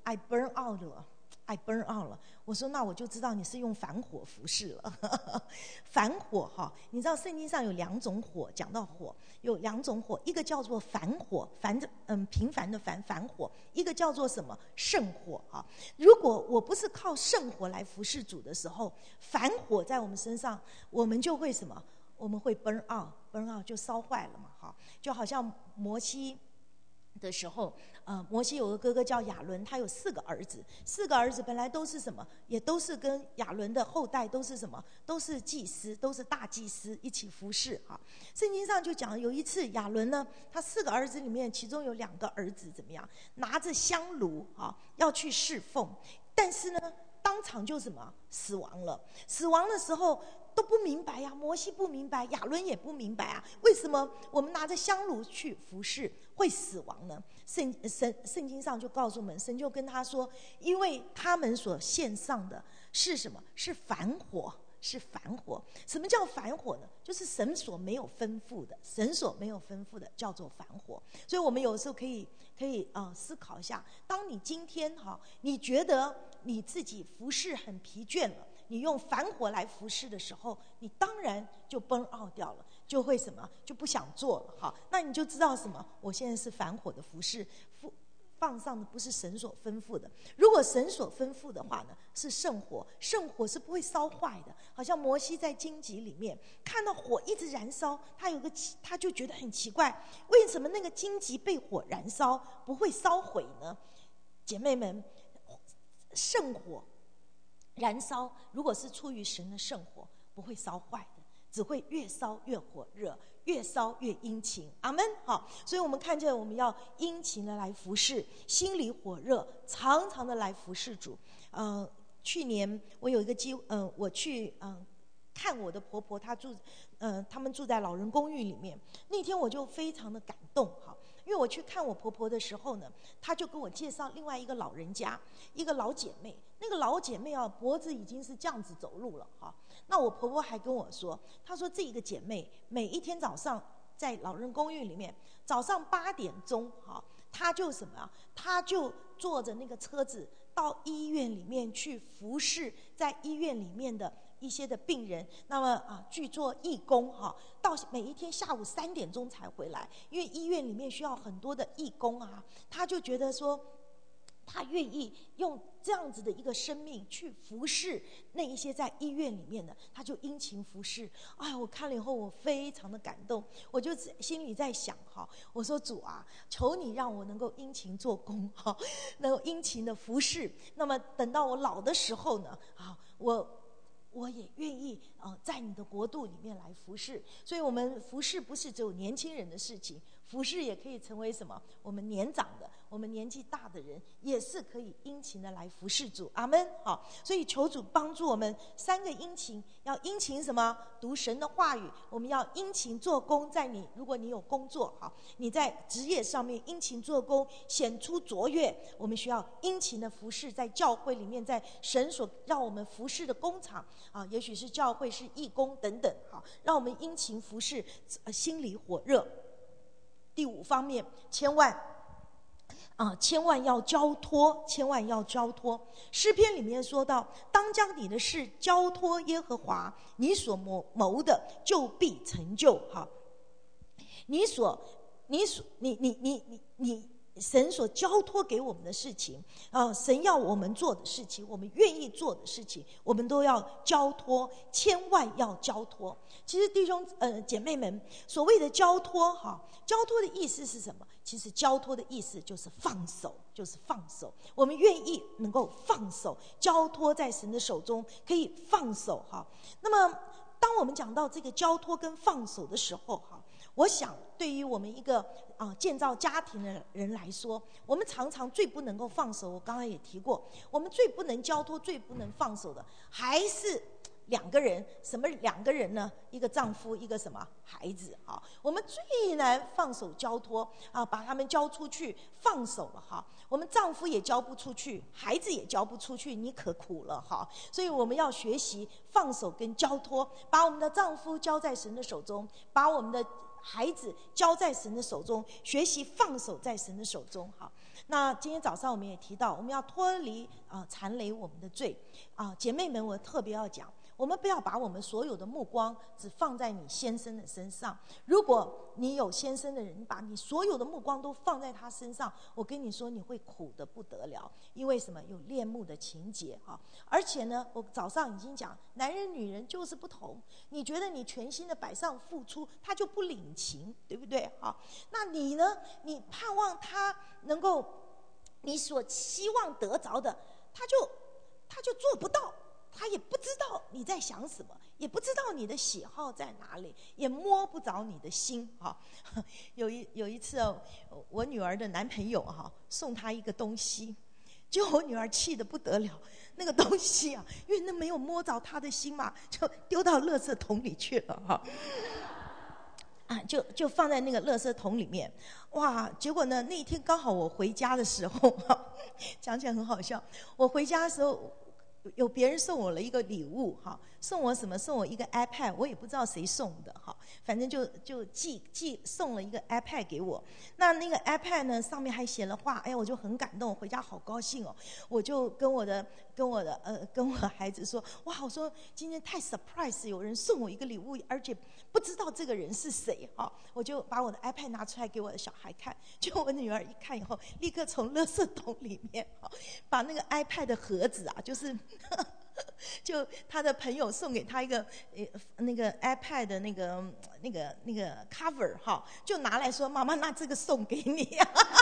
I burn out 了。I burn out 了，我说那我就知道你是用反火服侍了。反火哈，你知道圣经上有2种火，讲到火有2种火，一个叫做反火，平凡的反火，一个叫做什么圣火哈。如果我不是靠圣火来服侍主的时候，反火在我们身上，我们就会什么？我们会 burn out 就烧坏了嘛哈，就好像摩西的时候，摩西有个哥哥叫亚伦，他有4个儿子，4个儿子本来都是什么，也都是跟亚伦的后代都是什么，都是祭司，都是大祭司一起服侍哈。圣经上就讲有一次亚伦呢，他4个儿子里面，其中有2个儿子怎么样，拿着香炉啊要去侍奉，但是呢当场就什么死亡了。死亡的时候都不明白呀，摩西不明白，亚伦也不明白啊，为什么我们拿着香炉去服侍会死亡呢？圣经上就告诉我们，神就跟他说，因为他们所献上的是什么？是反火。是反火。什么叫反火呢？就是神所没有吩咐的，神所没有吩咐的叫做反火。所以我们有时候可以思考一下，当你今天你觉得你自己服侍很疲倦了，你用反火来服侍的时候，你当然就burn out掉了，就会什么就不想做了哈。那你就知道什么？我现在是反火的服侍，放上的不是神所吩咐的。如果神所吩咐的话呢，是圣火，圣火是不会烧坏的。好像摩西在荆棘里面看到火一直燃烧，他就觉得很奇怪，为什么那个荆棘被火燃烧不会烧毁呢？姐妹们，圣火燃烧如果是出于神的圣火，不会烧坏的，只会越烧越火热，越烧越殷勤。阿们。好，所以我们看见我们要殷勤的来服侍，心里火热，常常的来服侍主。去年我有一个我去看我的婆婆，他们住在老人公寓里面。那天我就非常的感动哈，因为我去看我婆婆的时候呢，她就跟我介绍另外一个老人家，一个老姐妹。那个老姐妹脖子已经是这样子走路了哈。那我婆婆还跟我说，她说这个姐妹每一天早上在老人公寓里面，早上8点钟哈，她就什么啊？她就坐着那个车子到医院里面去服侍，在医院里面的一些的病人，那么去做义工哈，到每一天下午3点钟才回来，因为医院里面需要很多的义工啊。她就觉得说，她愿意用这样子的一个生命去服侍那一些在医院里面的，她就殷勤服侍。哎，我看了以后我非常的感动，我就心里在想哈，我说主啊，求你让我能够殷勤做工哈，能够殷勤的服侍。那么等到我老的时候呢，我也愿意在你的国度里面来服侍。所以我们服侍不是只有年轻人的事情，服侍也可以成为什么？我们年长的，我们年纪大的人也是可以殷勤的来服侍主。阿们。好，所以求主帮助我们3个殷勤。要殷勤什么？读神的话语。我们要殷勤做工，如果你有工作好，你在职业上面殷勤做工，显出卓越。我们需要殷勤的服侍，在教会里面，在神所让我们服侍的工厂也许是教会，是义工等等，好，让我们殷勤服侍，心里火热。第5方面，千万要交托，千万要交托。诗篇里面说到，当将你的事交托耶和华，你所谋的就必成就。好，神所交托给我们的事情神要我们做的事情，我们愿意做的事情，我们都要交托，千万要交托。其实弟兄姐妹们，所谓的交托交托的意思是什么？其实交托的意思就是放手，我们愿意能够放手，交托在神的手中，可以放手那么当我们讲到这个交托跟放手的时候我想对于我们一个建造家庭的人来说，我们常常最不能够放手，我刚才也提过，我们最不能交托，最不能放手的还是2个人。什么2个人呢？一个丈夫，一个什么孩子我们最难放手交托把他们交出去，放手了我们丈夫也交不出去，孩子也交不出去，你可苦了所以我们要学习放手跟交托，把我们的丈夫交在神的手中，把我们的孩子交在神的手中，学习放手在神的手中那今天早上我们也提到，我们要脱离缠累我们的罪姐妹们，我特别要讲，我们不要把我们所有的目光只放在你先生的身上。如果你有先生的人，你把你所有的目光都放在他身上，我跟你说，你会苦得不得了。因为什么？有恋慕的情节而且呢，我早上已经讲，男人女人就是不同。你觉得你全心的摆上付出，他就不领情，对不对？那你呢？你盼望他能够，你所希望得着的，他就做不到。他也不知道你在想什么，也不知道你的喜好在哪里，也摸不着你的心有一次我女儿的男朋友送她一个东西，结果我女儿气得不得了。那个东西因为那没有摸着她的心嘛，就丢到垃圾桶里去了就放在那个垃圾桶里面。哇！结果呢，那一天刚好我回家的时候讲起来很好笑。我回家的时候，有别人送我了一个礼物送我什么？送我一个 iPad， 我也不知道谁送的反正就送了一个 iPad 给我。那个 iPad 呢，上面还写了话，哎呀，我就很感动，回家好高兴我就跟我孩子说，哇，我说今天太 surprise， 有人送我一个礼物，而且不知道这个人是谁我就把我的 iPad 拿出来给我的小孩看，就我女儿一看以后，立刻从垃圾桶里面把那个 iPad 的盒子就是就他的朋友送给他一个那个 iPad 的那个 cover 就拿来说，妈妈拿这个送给你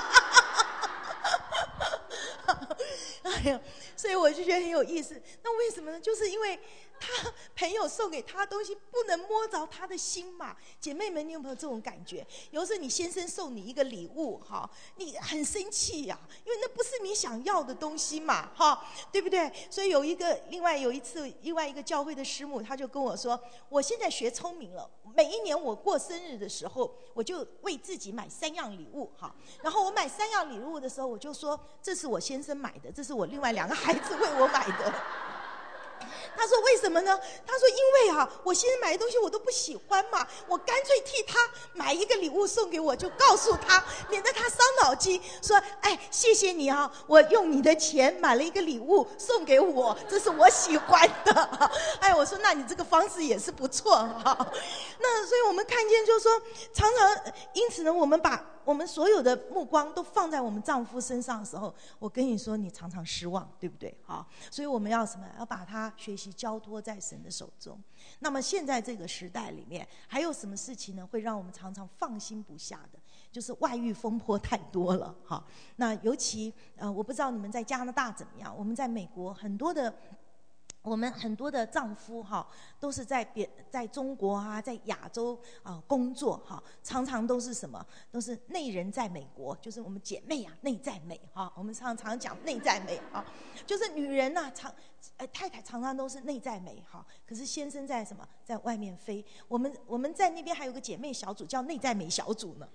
哎呀，所以我就觉得很有意思。那为什么呢？就是因为他朋友送给他的东西不能摸着他的心嘛。姐妹们，你有没有这种感觉？有时候你先生送你一个礼物你很生气因为那不是你想要的东西嘛对不对？所以另外一次另外一个教会的师母，他就跟我说，我现在学聪明了，每一年我过生日的时候，我就为自己买3样礼物然后我买3样礼物的时候，我就说这是我先生买的，这是我另外2个孩子为我买的。他说为什么呢？他说因为我先生买的东西我都不喜欢嘛，我干脆替他买一个礼物送给我，就告诉他，免得他伤脑筋，说哎，谢谢你我用你的钱买了一个礼物送给我，这是我喜欢的哎，我说那你这个方式也是不错那所以我们看见就是说，常常因此呢，我们把我们所有的目光都放在我们丈夫身上的时候，我跟你说，你常常失望，对不对？所以我们要什么？要把它学习交托在神的手中。那么现在这个时代里面，还有什么事情呢，会让我们常常放心不下的？就是外遇风波太多了那尤其我不知道你们在加拿大怎么样，我们在美国我们很多的丈夫都是在中国在亚洲工作常常都是什么？都是内人在美国，就是我们姐妹内在美我们常常讲内在美就是女人太太常常都是内在美可是先生在什么？在外面飞。我们在那边还有个姐妹小组叫内在美小组呢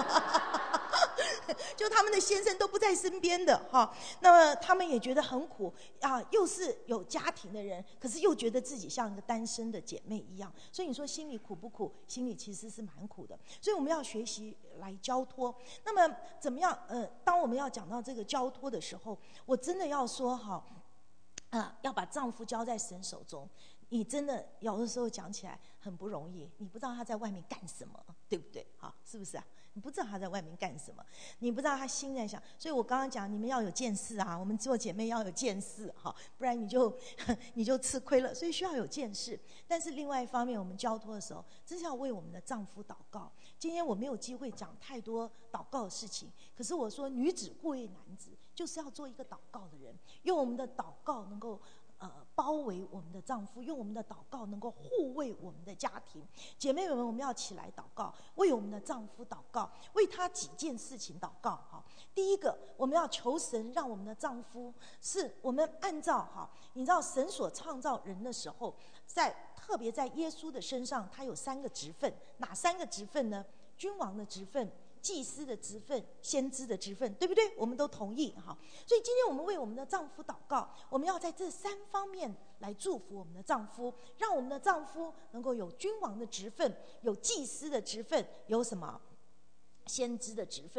就他们的先生都不在身边的那么他们也觉得很苦又是有家庭的人，可是又觉得自己像一个单身的姐妹一样，所以你说心里苦不苦？心里其实是蛮苦的。所以我们要学习来交托。那么怎么样当我们要讲到这个交托的时候，我真的要说要把丈夫交在神手中。你真的有的时候讲起来很不容易，你不知道他在外面干什么，对不对？是不是你不知道他在外面干什么，你不知道他心在想。所以我刚刚讲，你们要有见识我们做姐妹要有见识不然你就吃亏了。所以需要有见识。但是另外一方面，我们交托的时候，真是要为我们的丈夫祷告。今天我没有机会讲太多祷告的事情，可是我说女子过于男子，就是要做一个祷告的人，用我们的祷告能够包围我们的丈夫，用我们的祷告能够护卫我们的家庭。姐妹们，我们要起来祷告，为我们的丈夫祷告，为他几件事情祷告第一个，我们要求神让我们的丈夫是我们按照你知道神所创造人的时候，特别在耶稣的身上，他有3个职分。哪3个职分呢？君王的职分，祭司的职分，先知的职分，对不对？我们都同意所以今天我们为我们的丈夫祷告，我们要在这3方面来祝福我们的丈夫，让我们的丈夫能够有君王的职分，有祭司的职分，有什么？先知的职分。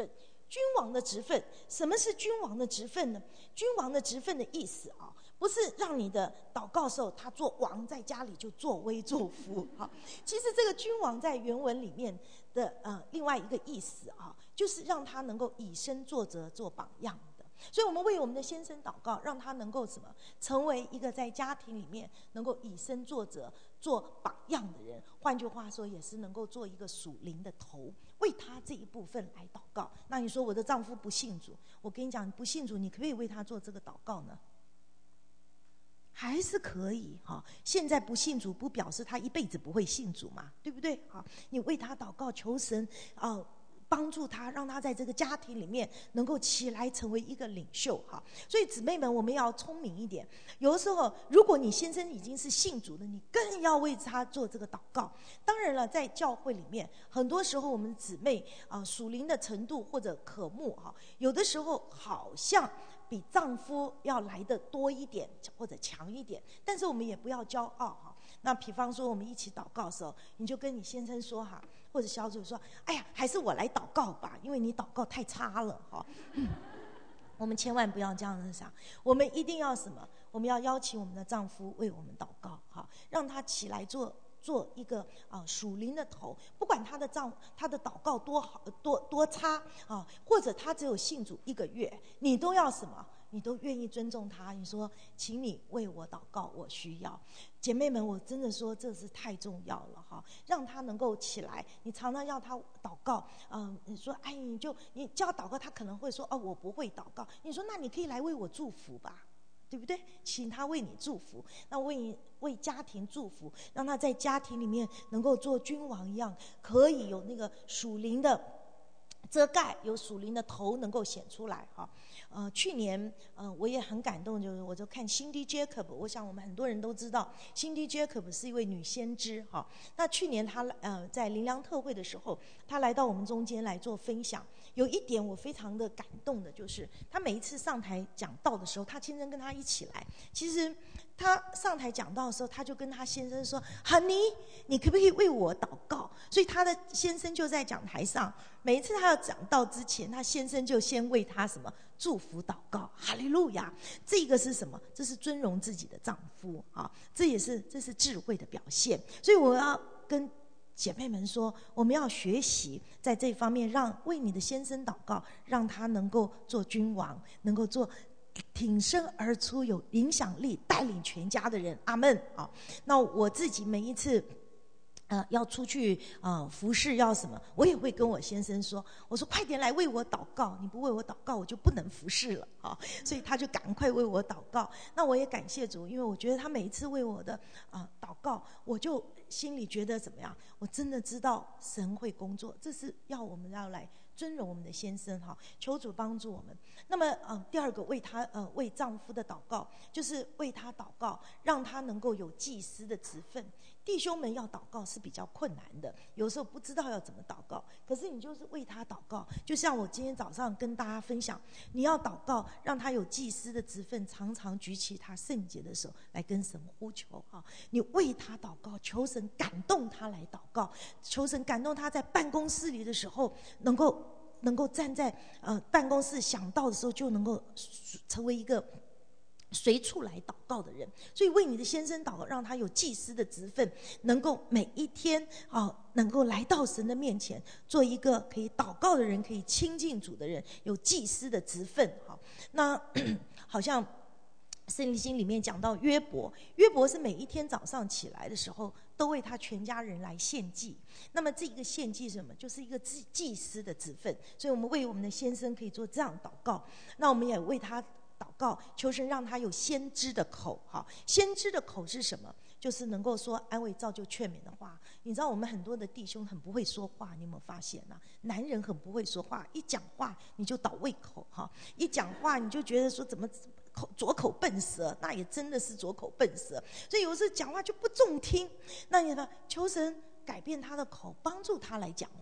君王的职分，什么是君王的职分呢？君王的职分的意思啊，不是让你的祷告时候他做王，在家里就作威作福。好，其实这个君王在原文里面的另外一个意思啊，就是让他能够以身作则，做榜样。所以我们为我们的先生祷告，让他能够什么，成为一个在家庭里面能够以身作则、做榜样的人。换句话说，也是能够做一个属灵的头，为他这一部分来祷告。那你说我的丈夫不信主，我跟你讲，不信主，你可不可以为他做这个祷告呢？还是可以哈。现在不信主，不表示他一辈子不会信主嘛，对不对？好，你为他祷告，求神帮助他，让他在这个家庭里面能够起来成为一个领袖哈。所以姊妹们，我们要聪明一点。有的时候，如果你先生已经是信主的，你更要为他做这个祷告。当然了，在教会里面，很多时候我们姊妹属灵的程度或者渴慕哈，有的时候好像比丈夫要来得多一点或者强一点，但是我们也不要骄傲哈。那比方说我们一起祷告的时候，你就跟你先生说哈，或者小组说，哎呀，还是我来祷告吧，因为你祷告太差了哈。我们千万不要这样子想，我们一定要什么？我们要邀请我们的丈夫为我们祷告哈，让他起来做一个属灵的头，不管他的祷告多好多差啊，或者他只有信主1个月，你都要什么？你都愿意尊重他。你说，请你为我祷告，我需要。姐妹们，我真的说这是太重要了哈，让他能够起来。你常常要他祷告，你说，哎，你叫他祷告，他可能会说，我不会祷告。你说，那你可以来为我祝福吧。对不对？请他为你祝福，那为家庭祝福，让他在家庭里面能够做君王一样，可以有那个属灵的遮盖，有属灵的头能够显出来哈。去年我也很感动，就是我就看 Cindy Jacob， 我想我们很多人都知道 Cindy Jacob 是一位女先知哈。那去年她在灵粮特会的时候，她来到我们中间来做分享。有一点我非常的感动的，就是她每一次上台讲道的时候，她先生跟她一起来。其实她上台讲道的时候，她就跟她先生说 ：“Honey， 你可不可以为我祷告？”所以她的先生就在讲台上，每一次她要讲道之前，她先生就先为她什么祝福祷告，哈利路亚！这个是什么？这是尊荣自己的丈夫啊，这是智慧的表现。所以我要跟姐妹们说，我们要学习在这方面，为你的先生祷告，让他能够做君王，能够做挺身而出、有影响力、带领全家的人。阿们啊！那我自己每一次要出去服侍要什么，我也会跟我先生说，我说快点来为我祷告，你不为我祷告，我就不能服侍了啊！所以他就赶快为我祷告。那我也感谢主，因为我觉得他每一次为我的祷告，我就心里觉得怎么样？我真的知道神会工作，这是我们要来尊荣我们的先生哈，求主帮助我们。那么第二个为丈夫的祷告，就是为他祷告，让他能够有祭司的职分。弟兄们要祷告是比较困难的，有时候不知道要怎么祷告，可是你就是为他祷告。就像我今天早上跟大家分享，你要祷告，让他有祭司的职分，常常举起他圣洁的手来跟神呼求啊！你为他祷告，求神感动他来祷告，求神感动他在办公室里的时候能够站在办公室想到的时候就能够成为一个随处来祷告的人。所以为你的先生祷告，让他有祭司的职分，能够每一天能够来到神的面前，做一个可以祷告的人，可以亲近主的人，有祭司的职分。那好像圣经里面讲到约伯是每一天早上起来的时候都为他全家人来献祭。那么这个献祭是什么？就是一个祭司的职分。所以我们为我们的先生可以做这样祷告，那我们也为他祷告，求神让他有先知的口。先知的口是什么？就是能够说安慰、造就、劝勉的话。你知道我们很多的弟兄很不会说话，你有没有发现啊？男人很不会说话，一讲话你就倒胃口一讲话你就觉得说怎么左口笨舌，那也真的是左口笨舌。所以有时候讲话就不中听。那你呢？求神改变他的口，帮助他来讲话啊！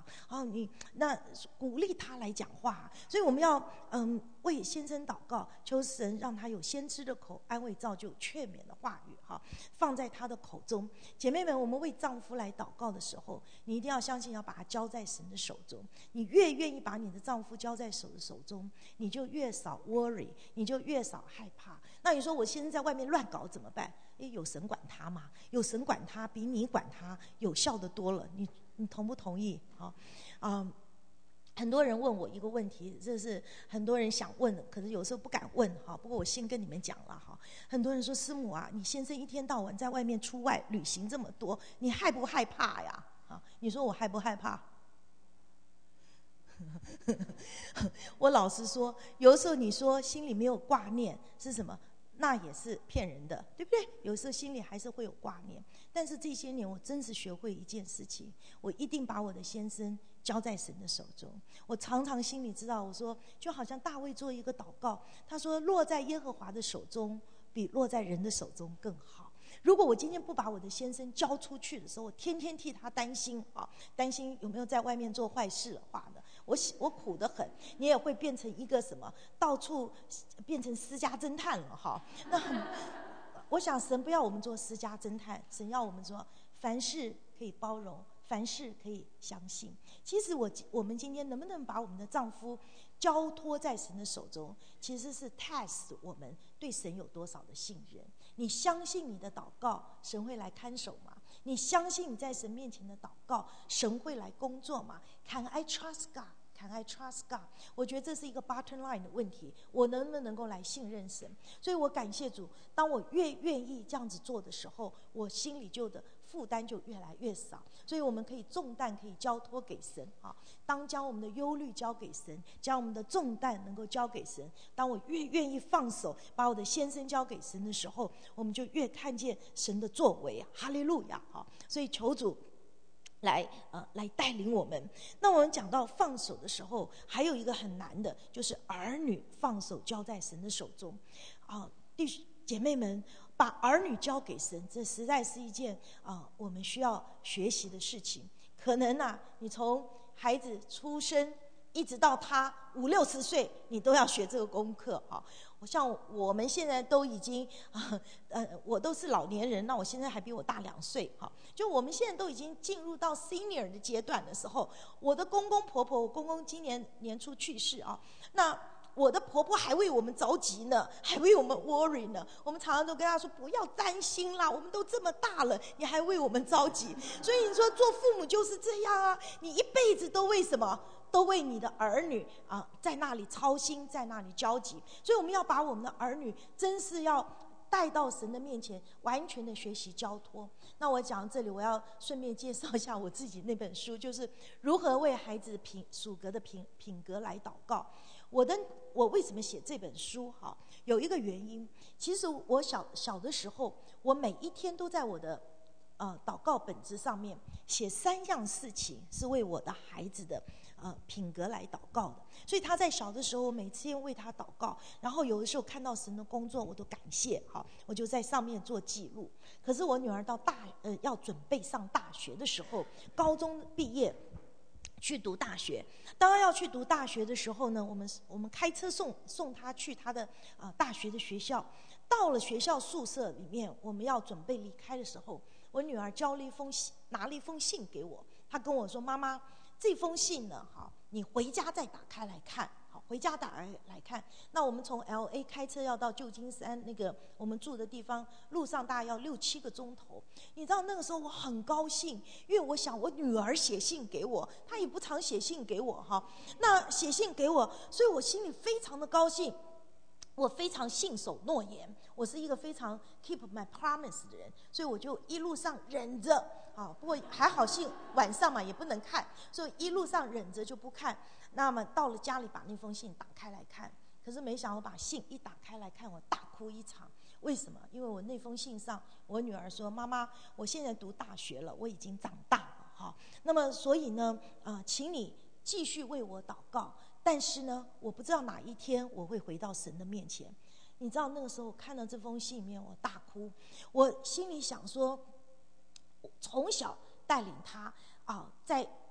你那鼓励他来讲话。所以我们要为先生祷告，求神让他有先知的口，安慰造就劝勉的话语放在他的口中。姐妹们，我们为丈夫来祷告的时候，你一定要相信，要把他交在神的手中。你越愿意把你的丈夫交在手中，你就越少 worry， 你就越少害怕。那你说我先生在外面乱搞怎么办？有神管他嘛，有神管他比你管他有效的多了。你同不同意？很多人问我一个问题，这是很多人想问的，可是有时候不敢问不过我先跟你们讲了很多人说，师母啊，你先生一天到晚在外面出外旅行这么多，你害不害怕呀？你说我害不害怕？我老实说，有的时候你说心里没有挂念是什么？那也是骗人的，对不对？有时候心里还是会有挂念。但是这些年我真是学会一件事情，我一定把我的先生交在神的手中。我常常心里知道，我说就好像大卫做一个祷告，他说落在耶和华的手中比落在人的手中更好。如果我今天不把我的先生交出去的时候，我天天替他担心担心有没有在外面做坏事的话呢，我苦得很。你也会变成一个什么，到处变成私家侦探了那我想神不要我们做私家侦探，神要我们说凡事可以包容，凡事可以相信。其实我们今天能不能把我们的丈夫交托在神的手中，其实是 test 我们对神有多少的信任。你相信你的祷告神会来看守吗？你相信你在神面前的祷告神会来工作吗？ Can I trust God？ Can I trust God？ 我觉得这是一个 bottom line 的问题，我能不能够来信任神？所以我感谢主，当我越愿意这样子做的时候，我心里的负担就越来越少。所以我们可以重担可以交托给神当将我们的忧虑交给神，将我们的重担能够交给神，当我越愿意放手把我的先生交给神的时候，我们就越看见神的作为哈利路亚所以求主来带领我们。那我们讲到放手的时候，还有一个很难的，就是儿女放手交在神的手中姐妹们，把儿女交给神，这实在是一件我们需要学习的事情。可能你从孩子出生一直到他50-60岁，你都要学这个功课像我们现在都已经我都是老年人，那我现在还比我大2岁就我们现在都已经进入到 senior 的阶段的时候，我的公公婆婆，我公公今年年初去世那我的婆婆还为我们着急呢，还为我们 worry 呢。我们常常都跟她说不要担心啦，我们都这么大了，你还为我们着急。所以你说做父母就是这样你一辈子都为什么？都为你的儿女在那里操心，在那里焦急。所以我们要把我们的儿女真是要带到神的面前，完全的学习交托。那我讲到这里，我要顺便介绍一下我自己那本书，就是如何为孩子属格的品格来祷告。我为什么写这本书有一个原因。其实我小的时候，我每一天都在我的祷告本子上面写3样事情，是为我的孩子的品格来祷告的。所以他在小的时候，我每次为他祷告，然后有的时候看到神的工作，我都感谢我就在上面做记录。可是我女儿到要准备上大学的时候，高中毕业去读大学。当他要去读大学的时候呢，我们开车送他去他的大学的学校。到了学校宿舍里面，我们要准备离开的时候，我女儿拿了一封信给我。她跟我说：“妈妈，这封信呢，你回家再打开来看。”回家打来看。那我们从 LA 开车要到旧金山那个我们住的地方，路上大概要6-7个钟头。你知道那个时候我很高兴，因为我想我女儿写信给我，她也不常写信给我那写信给我，所以我心里非常的高兴。我非常信守诺言，我是一个非常 keep my promise 的人，所以我就一路上忍着不过还好晚上嘛也不能看，所以一路上忍着就不看。那么到了家里，把那封信打开来看，可是没想到把信一打开来看，我大哭一场。为什么？因为我那封信上，我女儿说：“妈妈，我现在读大学了，我已经长大了那么所以呢请你继续为我祷告。但是呢，我不知道哪一天我会回到神的面前。”你知道那个时候看到这封信里面，我大哭。我心里想说，从小带领他在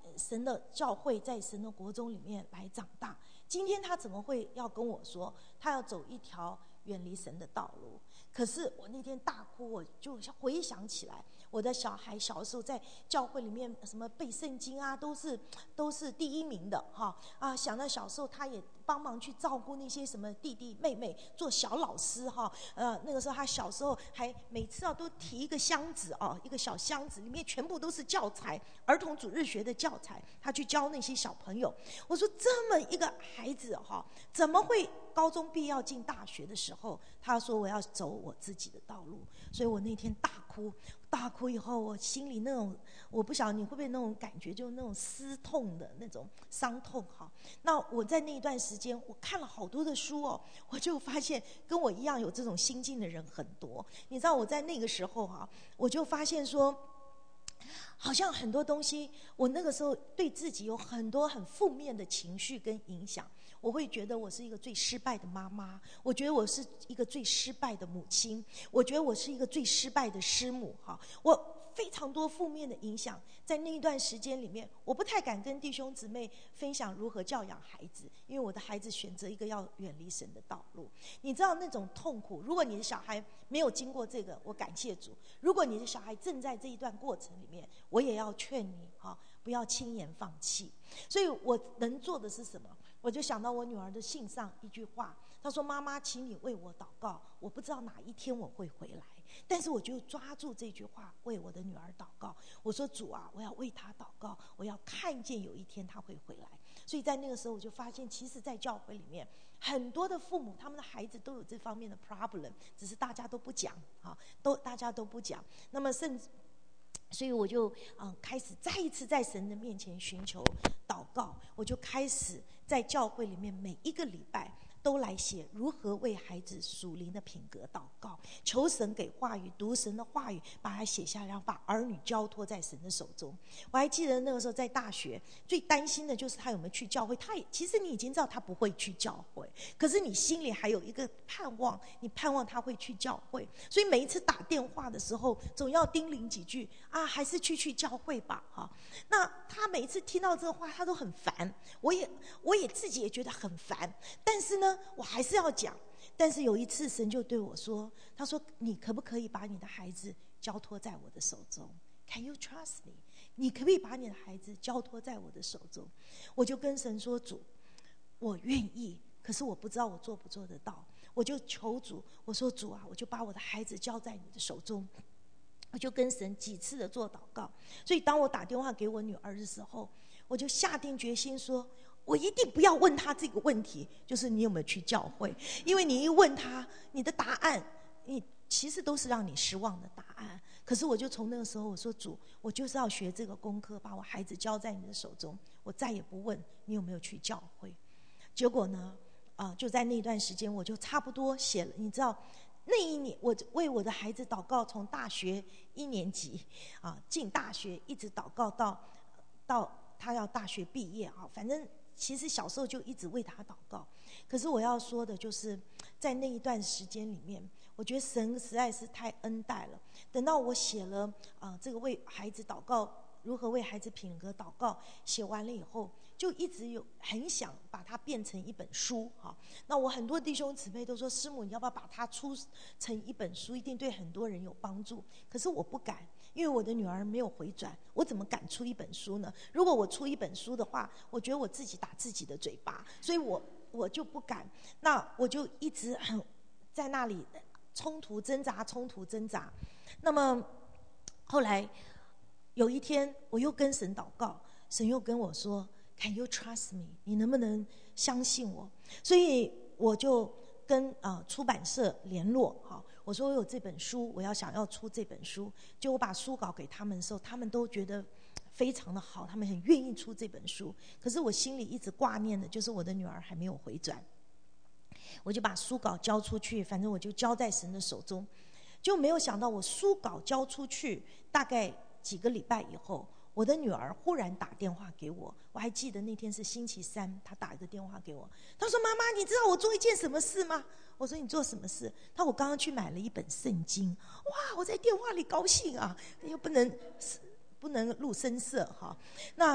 神的教会，在神的国中里面来长大。今天他怎么会要跟我说他要走一条远离神的道路？可是我那天大哭，我就回想起来，我的小孩小时候在教会里面什么背圣经啊，都是第一名的哈啊！想到小时候他也帮忙去照顾那些什么弟弟妹妹，做小老师哈。那个时候他小时候还每次都提一个箱子哦，一个小箱子里面全部都是教材，儿童主日学的教材，他去教那些小朋友。我说这么一个孩子哈，怎么会高中毕业要进大学的时候，他说我要走我自己的道路？所以我那天大哭以后，我心里那种，我不晓得你会不会那种感觉，就那种撕痛的那种伤痛哈。那我在那一段时间，我看了好多的书哦，我就发现跟我一样有这种心境的人很多。你知道我在那个时候哈，我就发现说，好像很多东西，我那个时候对自己有很多很负面的情绪跟影响。我会觉得我是一个最失败的妈妈，我觉得我是一个最失败的母亲，我觉得我是一个最失败的师母哈。我非常多负面的影响，在那一段时间里面，我不太敢跟弟兄姊妹分享如何教养孩子，因为我的孩子选择一个要远离神的道路。你知道那种痛苦，如果你的小孩没有经过这个，我感谢主；如果你的小孩正在这一段过程里面，我也要劝你哈，不要轻言放弃。所以我能做的是什么？我就想到我女儿的信上一句话，她说：“妈妈，请你为我祷告，我不知道哪一天我会回来。”但是我就抓住这句话，为我的女儿祷告。我说：“主啊，我要为她祷告，我要看见有一天她会回来。”所以在那个时候，我就发现，其实在教会里面，很多的父母他们的孩子都有这方面的 problem， 只是大家都不讲啊，大家都不讲。那么甚至。所以我就开始再一次在神的面前寻求祷告，我就开始在教会里面每一个礼拜都来写如何为孩子属灵的品格祷告，求神给话语，读神的话语，把它写下来，然后把儿女交托在神的手中。我还记得那个时候在大学，最担心的就是他有没有去教会。其实你已经知道他不会去教会，可是你心里还有一个盼望，你盼望他会去教会，所以每一次打电话的时候，总要叮咛几句啊，还是去教会吧哈。那他每一次听到这话，他都很烦，我也自己也觉得很烦，但是呢，我还是要讲。但是有一次神就对我说，他说：“你可不可以把你的孩子交托在我的手中？ Can you trust me？ 你可不可以把你的孩子交托在我的手中？”我就跟神说：“主，我愿意，可是我不知道我做不做得到。”我就求主，我说：“主啊，我就把我的孩子交在你的手中。”我就跟神几次的做祷告。所以当我打电话给我女儿的时候，我就下定决心说，我一定不要问她这个问题，就是你有没有去教会，因为你一问她，你的答案你其实都是让你失望的答案。可是我就从那个时候我说，主，我就是要学这个功课，把我孩子交在你的手中，我再也不问你有没有去教会。结果呢就在那段时间，我就差不多写了，你知道那一年我为我的孩子祷告，从大学1年级进大学，一直祷告到他要大学毕业反正其实小时候就一直为他祷告。可是我要说的就是在那一段时间里面，我觉得神实在是太恩待了。等到我写了这个为孩子祷告，如何为孩子品格祷告写完了以后，就一直有很想把它变成一本书那我很多弟兄姊妹都说，师母你要不要把它出成一本书，一定对很多人有帮助。可是我不敢，因为我的女儿没有回转，我怎么敢出一本书呢？如果我出一本书的话，我觉得我自己打自己的嘴巴，所以我就不敢。那我就一直很在那里冲突挣扎。那么后来有一天我又跟神祷告，神又跟我说， Can you trust me？ 你能不能相信我？所以我就跟出版社联络我说我有这本书，我想要出这本书。就我把书稿给他们的时候，他们都觉得非常的好，他们很愿意出这本书。可是我心里一直挂念的就是我的女儿还没有回转。我就把书稿交出去，反正我就交在神的手中。就没有想到我书稿交出去大概几个礼拜以后，我的女儿忽然打电话给我。我还记得那天是星期三，她打一个电话给我，她说：“妈妈，你知道我做一件什么事吗？”我说：“你做什么事？”她说：“我刚刚去买了一本圣经。”哇！我在电话里高兴又不能录声色那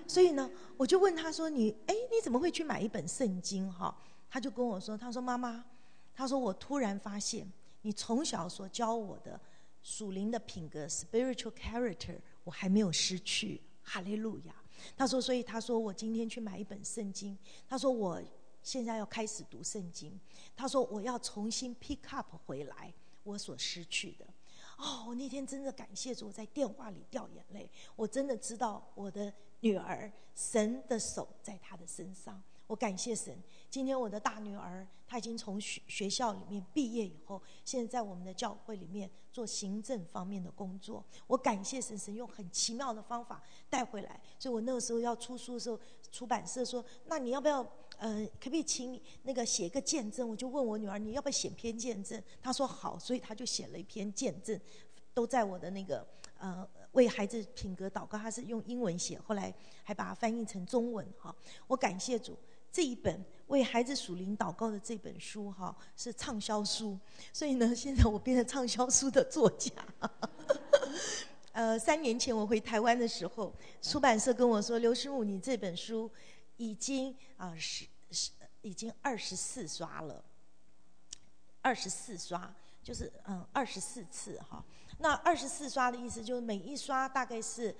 所以呢，我就问他说：“你怎么会去买一本圣经？”哈，他就跟我说：“他说妈妈，他说我突然发现，你从小所教我的属灵的品格 （spiritual character），我还没有失去。哈利路亚！”他说：“所以他说我今天去买一本圣经。他说我现在要开始读圣经。他说我要重新 pick up 回来我所失去的。”我那天真的感谢主，我在电话里掉眼泪。我真的知道我的女儿，神的手在她的身上。我感谢神。今天我的大女儿，她已经从学校里面毕业以后，现在在我们的教会里面做行政方面的工作。我感谢神，神用很奇妙的方法带回来。所以我那个时候要出书的时候，出版社说：“那你要不要可不可以请你那个写一个见证？”我就问我女儿：“你要不要写篇见证？”她说好，所以她就写了一篇见证，都在我的那个为孩子品格祷告，她是用英文写，后来还把它翻译成中文。我感谢主，这一本为孩子属灵祷告的这本书是畅销书，所以呢，现在我变成畅销书的作家。3年前我回台湾的时候，出版社跟我说：“刘师母，你这本书已经已经24刷了，24刷就是24次哈。那24刷的意思就是每一刷大概是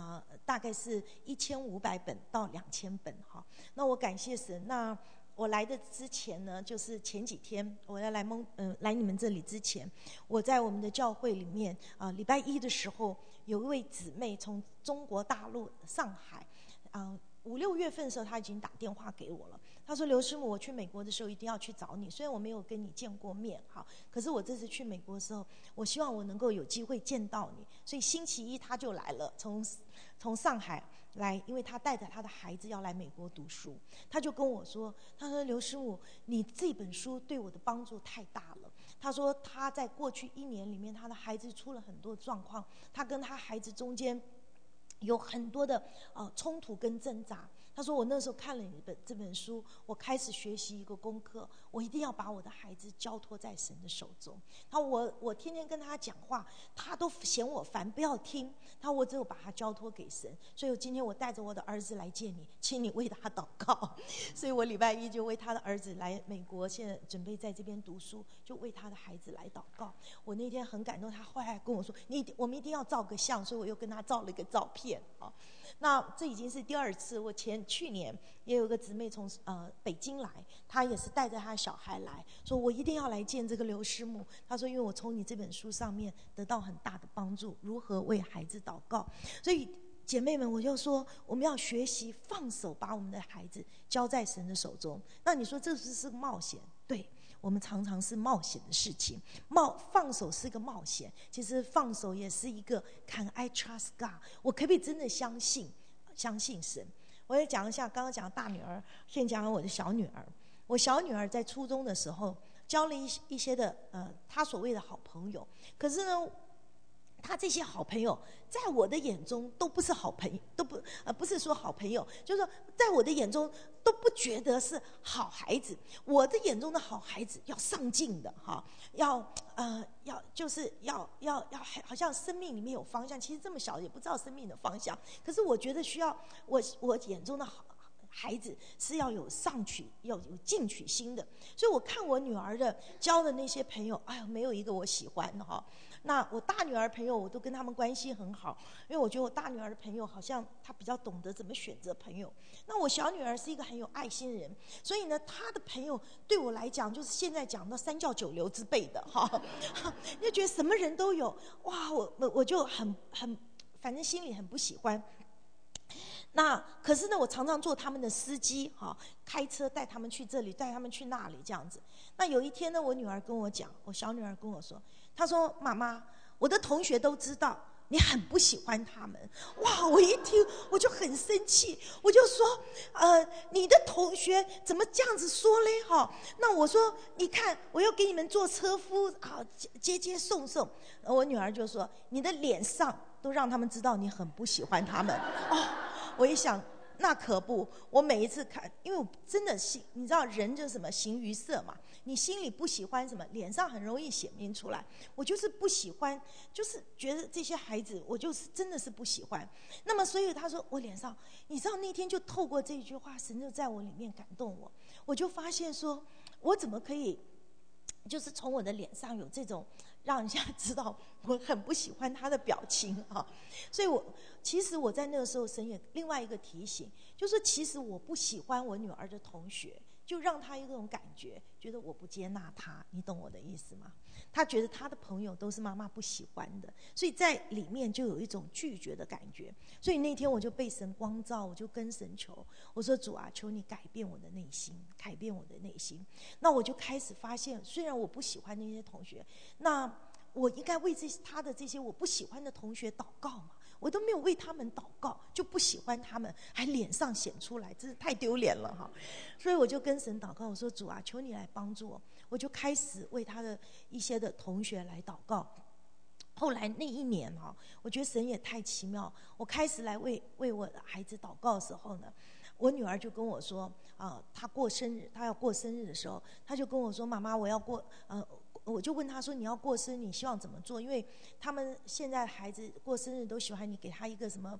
1500本到2000本哈。那我感谢神。那我来的之前呢，就是前几天我要来你们这里之前，我在我们的教会里面礼拜一的时候，有一位姊妹从中国大陆上海5、6月份的时候，她已经打电话给我了。她说：“刘师母，我去美国的时候一定要去找你。虽然我没有跟你见过面，可是我这次去美国的时候，我希望我能够有机会见到你。所以星期一她就来了，从上海来，因为她带着她的孩子要来美国读书。她就跟我说，她说刘师母，你这本书对我的帮助太大了。她说她在过去1年里面，她的孩子出了很多状况，她跟她孩子中间有很多的冲突跟挣扎。他说我那时候看了这本书，我开始学习一个功课，我一定要把我的孩子交托在神的手中。他我天天跟他讲话，他都嫌我烦，不要听。他我只有把他交托给神。所以今天我带着我的儿子来见你，请你为他祷告。所以我礼拜一就为他的儿子来美国，现在准备在这边读书，就为他的孩子来祷告。我那天很感动，他后来跟我说我们一定要照个相，所以我又跟他照了一个照片。那这已经是第2次。我去年也有个姊妹从北京来，她也是带着她的小孩来，说我一定要来见这个刘师母。她说因为我从你这本书上面得到很大的帮助，如何为孩子祷告。所以姐妹们，我就说我们要学习放手，把我们的孩子交在神的手中。那你说这是个冒险？对，我们常常是冒险的事情。放手是个冒险，其实放手也是一个 Can I trust God？ 我可不可以真的相信神？我也讲一下，刚刚讲大女儿，现在讲我的小女儿。我小女儿在初中的时候交了一些的她所谓的好朋友，可是呢，她这些好朋友在我的眼中都不是好朋友，不是说好朋友，就是说在我的眼中都不觉得是好孩子。我的眼中的好孩子要上进的要好像生命里面有方向。其实这么小也不知道生命的方向，可是我觉得需要我眼中的孩子是要有要有进取心的。所以我看我女儿的交的那些朋友，没有一个我喜欢的那我大女儿朋友我都跟他们关系很好，因为我觉得我大女儿的朋友好像她比较懂得怎么选择朋友。那我小女儿是一个很有爱心人，所以呢她的朋友对我来讲就是现在讲到3教9流之辈的就觉得什么人都有。哇，我就很反正心里很不喜欢。那可是呢，我常常做他们的司机开车带他们去这里，带他们去那里这样子。那有一天呢，我女儿跟我讲，我小女儿跟我说，她说妈妈，我的同学都知道你很不喜欢他们。哇，我一听我就很生气，我就说你的同学怎么这样子说嘞那我说你看我要给你们做车夫接送。我女儿就说你的脸上都让他们知道你很不喜欢他们我一想那可不，我每一次看，因为我真的心，你知道人就是什么形于色嘛，你心里不喜欢什么，脸上很容易显明出来。我就是不喜欢，就是觉得这些孩子，我就是真的是不喜欢。那么所以他说我脸上，你知道那天就透过这句话，神就在我里面感动我，我就发现说，我怎么可以，就是从我的脸上有这种让人家知道我很不喜欢他的表情啊。所以其实我在那个时候，神也另外一个提醒，就是其实我不喜欢我女儿的同学，就让她有这种感觉，觉得我不接纳她，你懂我的意思吗？她觉得她的朋友都是妈妈不喜欢的，所以在里面就有一种拒绝的感觉。所以那天我就被神光照，我就跟神求，我说主啊，求你改变我的内心，改变我的内心。那我就开始发现，虽然我不喜欢那些同学，那我应该为他的这些我不喜欢的同学祷告嘛？我都没有为他们祷告，就不喜欢他们，还脸上显出来，真是太丢脸了哈！所以我就跟神祷告，我说主啊，求你来帮助我。我就开始为他的一些的同学来祷告。后来那一年哈，我觉得神也太奇妙。我开始来为我的孩子祷告的时候呢，我女儿就跟我说她过生日，她要过生日的时候，她就跟我说妈妈，我要过我就问她说你要过生日你希望怎么做？因为他们现在孩子过生日都喜欢你给他一个什么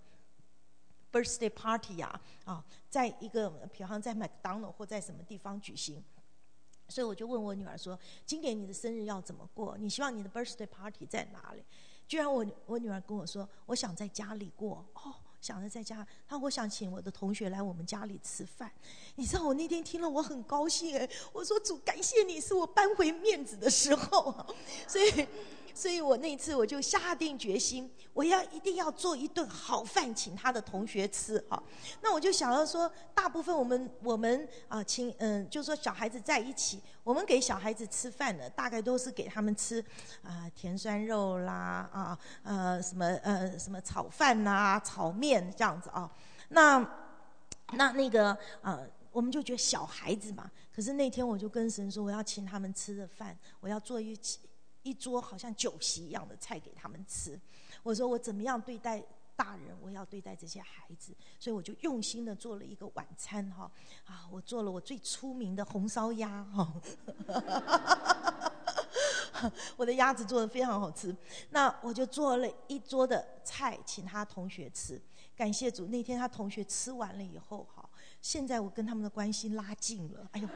birthday party 在一个比方在麦当劳或在什么地方举行。所以我就问我女儿说，今年你的生日要怎么过？你希望你的 birthday party 在哪里？居然我女儿跟我说，我想在家里过。想着在家，我想请我的同学来我们家里吃饭。你知道我那天听了我很高兴我说主感谢你，是我扳回面子的时候所以我那一次我就下定决心，我一定要做一顿好饭请他的同学吃那我就想要说，大部分我们就是说小孩子在一起，我们给小孩子吃饭呢，大概都是给他们吃甜酸肉啦什么炒饭啦、炒面这样子那个我们就觉得小孩子嘛。可是那天我就跟神说，我要请他们吃的饭，我要做一桌好像酒席一样的菜给他们吃。我说我怎么样对待大人，我要对待这些孩子。所以我就用心的做了一个晚餐我做了我最出名的红烧鸭我的鸭子做得非常好吃。那我就做了一桌的菜请他同学吃。感谢主，那天他同学吃完了以后现在我跟他们的关系拉近了。哎呦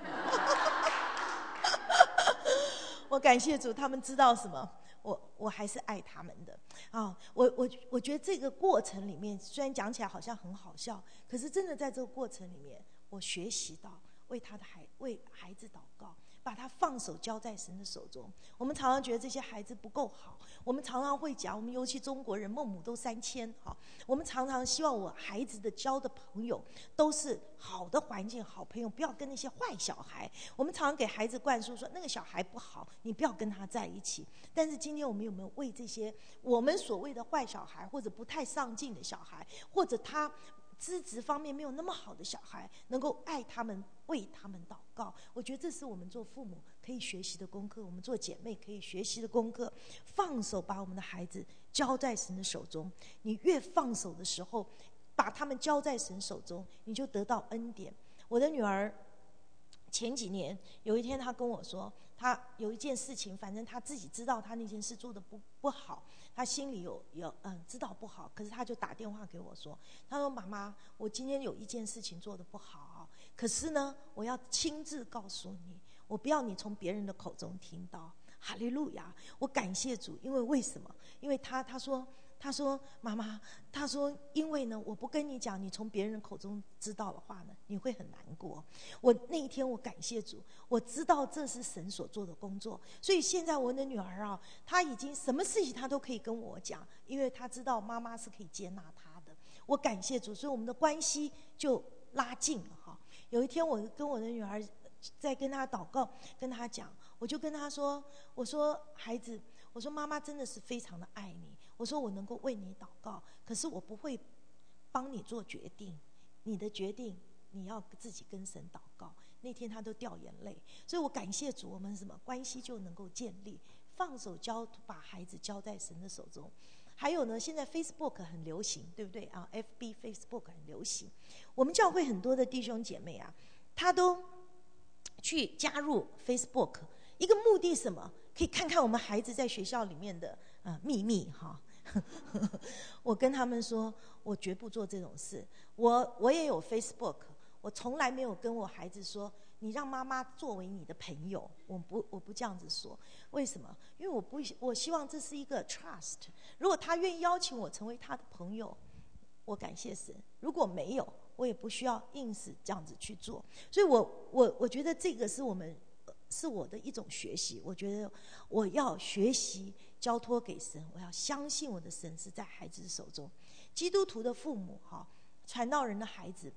我感谢主，他们知道什么？我还是爱他们的我觉得这个过程里面，虽然讲起来好像很好笑，可是真的在这个过程里面，我学习到为孩子祷告，把他放手交在神的手中。我们常常觉得这些孩子不够好，我们常常会讲，我们尤其中国人孟母都3000我们常常希望我孩子的交的朋友都是好的环境、好朋友，不要跟那些坏小孩。我们常常给孩子灌输说，那个小孩不好，你不要跟他在一起。但是今天我们有没有为这些我们所谓的坏小孩，或者不太上进的小孩，或者他资质方面没有那么好的小孩，能够爱他们，为他们祷告？我觉得这是我们做父母可以学习的功课，我们做姐妹可以学习的功课。放手把我们的孩子交在神的手中，你越放手的时候，把他们交在神手中，你就得到恩典。我的女儿前几年有一天她跟我说，她有一件事情，反正她自己知道她那件事做得不好，她心里有知道不好，可是她就打电话给我说，她说妈妈，我今天有一件事情做得不好可是呢我要亲自告诉你，我不要你从别人的口中听到。哈利路亚！我感谢主，因为为什么？因为他说妈妈，他说因为呢，我不跟你讲，你从别人口中知道的话呢，你会很难过。我那一天我感谢主，我知道这是神所做的工作，所以现在我的女儿她已经什么事情她都可以跟我讲，因为她知道妈妈是可以接纳她的。我感谢主，所以我们的关系就拉近了有一天我跟我的女儿在跟她祷告，跟她讲，我就跟她说，我说孩子，我说妈妈真的是非常的爱你，我说我能够为你祷告，可是我不会帮你做决定，你的决定你要自己跟神祷告。那天她都掉眼泪。所以我感谢主，我们什么关系就能够建立，放手把孩子交在神的手中。 还有呢，现在 Facebook 很流行，对不对啊？FB、Facebook 很流行。我们教会很多的弟兄姐妹啊，他都去加入 Facebook， 一个目的什么？可以看看我们孩子在学校里面的秘密哈。我跟他们说，我绝不做这种事。我也有 Facebook， 我从来没有跟我孩子说，你让妈妈作为你的朋友，我不这样子说。为什么？因为我希望这是一个 trust。如果他愿意邀请我成为他的朋友，我感谢神；如果没有，我也不需要硬是这样子去做。所以我觉得这个是我的一种学习。我觉得我要学习交托给神，我要相信我的神是在孩子手中。基督徒的父母传道人的孩子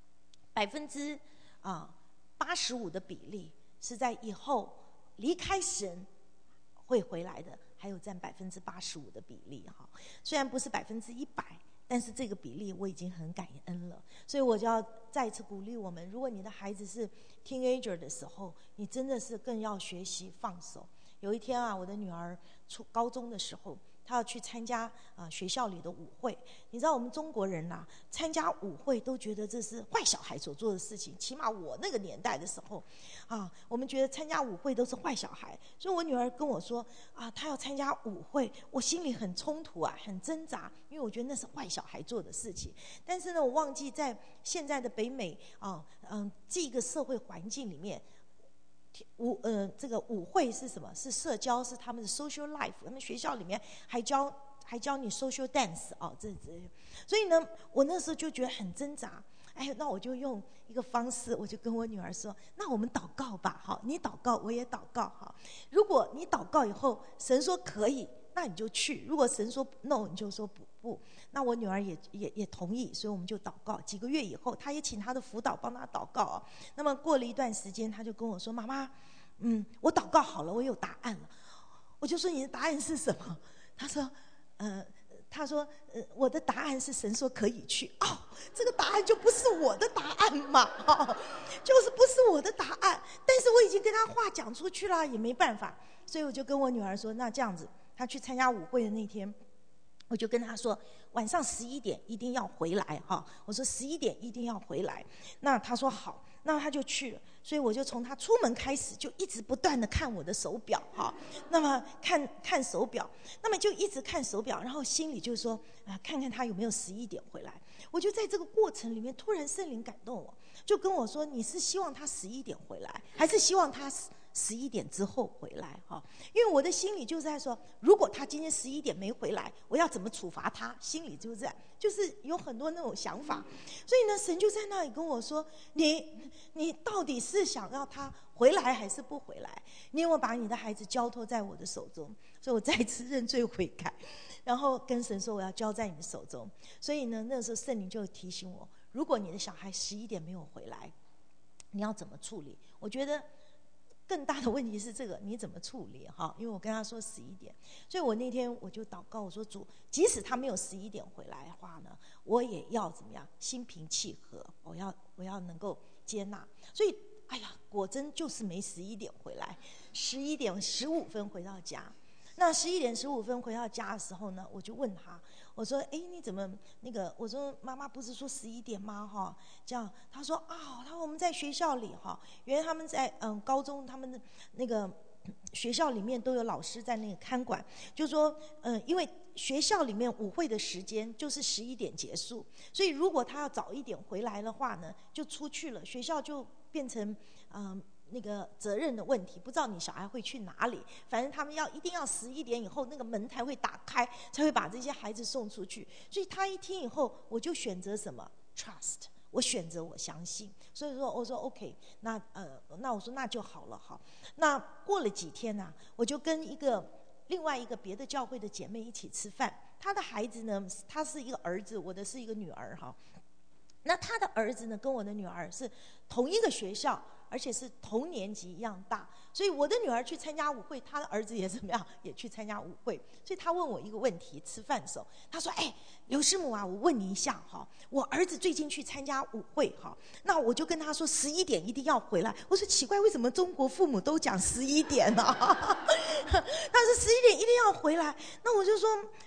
，85%的比例是在以后离开神会回来的，还有占85%的比例虽然不是100%，但是这个比例我已经很感恩了。所以我就要再一次鼓励我们，如果你的孩子是 teenager 的时候，你真的是更要学习放手。有一天我的女儿高中的时候，她要去参加学校里的舞会。你知道我们中国人参加舞会都觉得这是坏小孩所做的事情，起码我那个年代的时候我们觉得参加舞会都是坏小孩。所以我女儿跟我说她要参加舞会，我心里很冲突很挣扎，因为我觉得那是坏小孩做的事情。但是呢，我忘记在现在的北美这个社会环境里面，这个舞会是什么？是社交，是他们的 social life。他们学校里面还教你 social dance 所以呢，我那时候就觉得很挣扎。那我就用一个方式，我就跟我女儿说：“那我们祷告吧，你祷告，我也祷告如果你祷告以后，神说可以，那你就去；如果神说 no， 你就说不。”那我女儿也同意，所以我们就祷告。几个月以后，她也请她的辅导帮她祷告那么过了一段时间，她就跟我说：“妈妈，我祷告好了，我有答案了。”我就说：“你的答案是什么？”她说：“我的答案是神说可以去。”这个答案就不是我的答案嘛，就是不是我的答案。但是我已经跟她话讲出去了，也没办法。所以我就跟我女儿说：“那这样子，她去参加舞会的那天，我就跟她说，晚上11点一定要回来我说11点一定要回来。那她说好，那她就去了。所以我就从她出门开始，就一直不断的看我的手表那么看手表，那么就一直看手表，然后心里就说看看她有没有11点回来。我就在这个过程里面，突然圣灵感动我，就跟我说：“你是希望她11点回来，还是希望她11点之后回来因为我的心里就在说，如果他今天11点没回来，我要怎么处罚他？心里就是有很多那种想法。所以呢，神就在那里跟我说：你到底是想要他回来还是不回来？你有没有把你的孩子交托在我的手中？”所以我再一次认罪悔改，然后跟神说：“我要交在你的手中。”所以呢，那时候圣灵就提醒我，如果你的小孩11点没有回来，你要怎么处理？我觉得更大的问题是这个，你怎么处理因为我跟他说11点，所以我那天我就祷告，我说：“主，即使他没有11点回来的话呢，我也要怎么样？心平气和，我要能够接纳。”所以果真就是没11点回来，11点15分回到家。那11点15分回到家的时候呢，我就问他，我说：“你怎么那个？”我说：“妈妈不是说11点吗？这样。”他说：“他说我们在学校里原来他们在高中他们的那个学校里面都有老师在那个看管，就说因为学校里面舞会的时间就是11点结束，所以如果他要早一点回来的话呢，就出去了，学校就变成那个责任的问题，不知道你小孩会去哪里。反正他们一定要11点以后那个门才会打开，才会把这些孩子送出去。所以他一听以后，我就选择什么 trust， 我选择我相信。所以说我说 OK， 那我说那就好了那过了几天我就跟另外一个别的教会的姐妹一起吃饭。她的孩子呢，他是一个儿子，我的是一个女儿那他的儿子呢，跟我的女儿是同一个学校，而且是同年级一样大，所以我的女儿去参加舞会，他的儿子也怎么样，也去参加舞会。所以他问我一个问题，吃饭的时候，他说：“刘师母我问你一下我儿子最近去参加舞会那我就跟他说11点一定要回来。”我说奇怪，为什么中国父母都讲11点呢？他说11点一定要回来。那我就说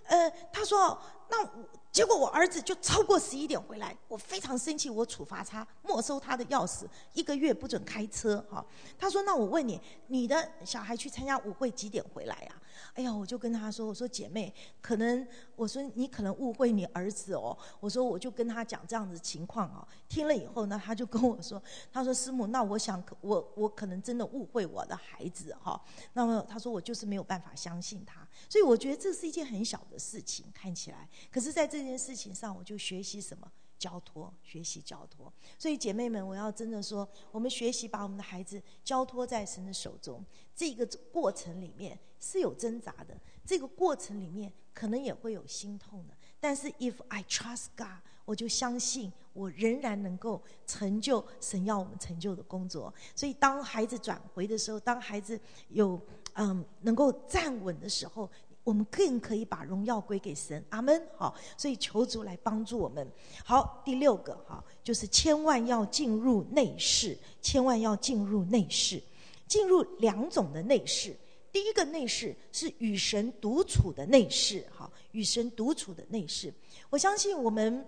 他说结果我儿子就超过11点回来，我非常生气，我处罚他，没收他的钥匙，1个月不准开车。他说那我问你，你的小孩去参加舞会几点回来啊？哎呀，我就跟他说，我说姐妹，我说你可能误会你儿子哦。我说我就跟他讲这样子情况哦。听了以后呢，他就跟我说，他说师母，那我想我可能真的误会我的孩子哈。那么他说我就是没有办法相信他，所以我觉得这是一件很小的事情看起来，可是在这件事情上我就学习什么？交托，学习交托。所以姐妹们，我要真的说，我们学习把我们的孩子交托在神的手中，这个过程里面是有挣扎的，这个过程里面可能也会有心痛的，但是 if I trust God， 我就相信我仍然能够成就神要我们成就的工作。所以当孩子转回的时候，当孩子有能够站稳的时候，我们更可以把荣耀归给神。阿们。好，所以求主来帮助我们。好，第6个就是千万要进入内室，千万要进入内室，进入2种的内室。第一个内室是与神独处的内室，与神独处的内室。我相信我们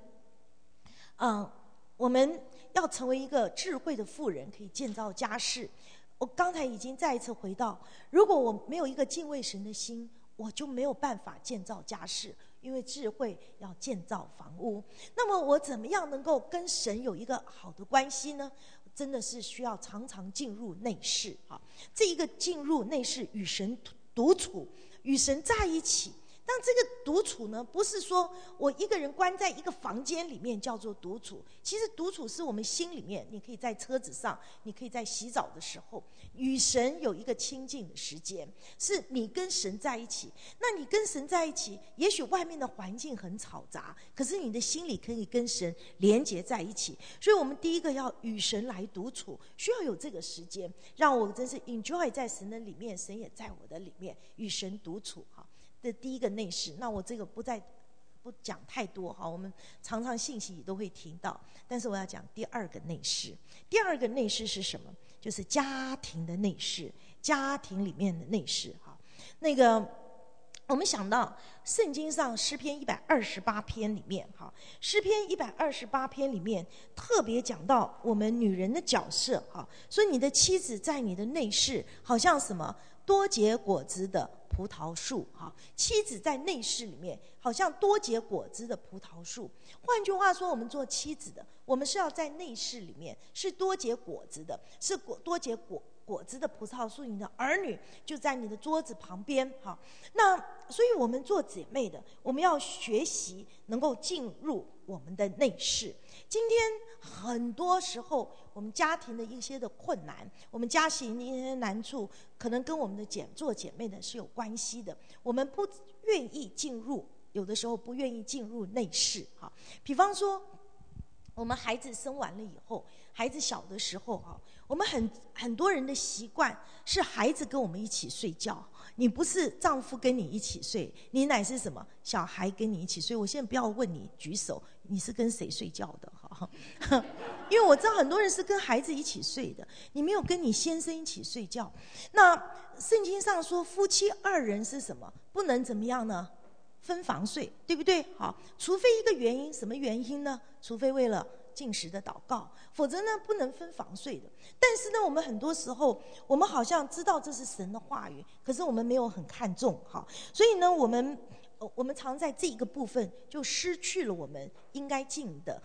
要成为一个智慧的妇人，可以建造家室。我刚才已经再一次回到，如果我没有一个敬畏神的心，我就没有办法建造家室，因为智慧要建造房屋。那么我怎么样能够跟神有一个好的关系呢？真的是需要常常进入内室。这一个进入内室，与神独处，与神在一起。但这个独处呢，不是说我一个人关在一个房间里面叫做独处。其实独处是我们心里面，你可以在车子上，你可以在洗澡的时候，与神有一个亲近的时间，是你跟神在一起。那你跟神在一起，也许外面的环境很嘈杂，可是你的心里可以跟神连结在一起。所以我们第一个要与神来独处，需要有这个时间，让我真是 enjoy 在神的里面，神也在我的里面，与神独处。这第一个内室。那我这个不讲太多我们常常信息里都会听到，但是我要讲第2个内室。第2个内室是什么？就是家庭的内室，家庭里面的内室。那个我们想到圣经上诗篇128篇里面，诗篇128篇里面特别讲到我们女人的角色，所以你的妻子在你的内室，好像什么多结果子的葡萄树。妻子在内室里面好像多结果子的葡萄树。换句话说，我们做妻子的，我们是要在内室里面是多结果子的，是多结果子的葡萄树。你的儿女就在你的桌子旁边。那所以我们做姐妹的，我们要学习能够进入我们的内室。今天很多时候我们家庭的一些的困难，我们家庭的一些难处，可能跟我们的做姐妹的是有关系的。我们不愿意进入，有的时候不愿意进入内室。比方说我们孩子生完了以后，孩子小的时候我们很多人的习惯是孩子跟我们一起睡觉，你不是丈夫跟你一起睡，你乃是什么？小孩跟你一起睡。我现在不要问你举手，你是跟谁睡觉的？因为我知道很多人是跟孩子一起睡的，你没有跟你先生一起睡觉。那圣经上说夫妻2人是什么？不能怎么样呢？分房睡，对不对？除非一个原因，什么原因呢？除非为了禁食的祷告，否则呢不能分房睡的。但是呢，我们很多时候我们好像知道这是神的话语，可是我们没有很看重。所以呢我们常在这一个部分就失去了我们应该尽的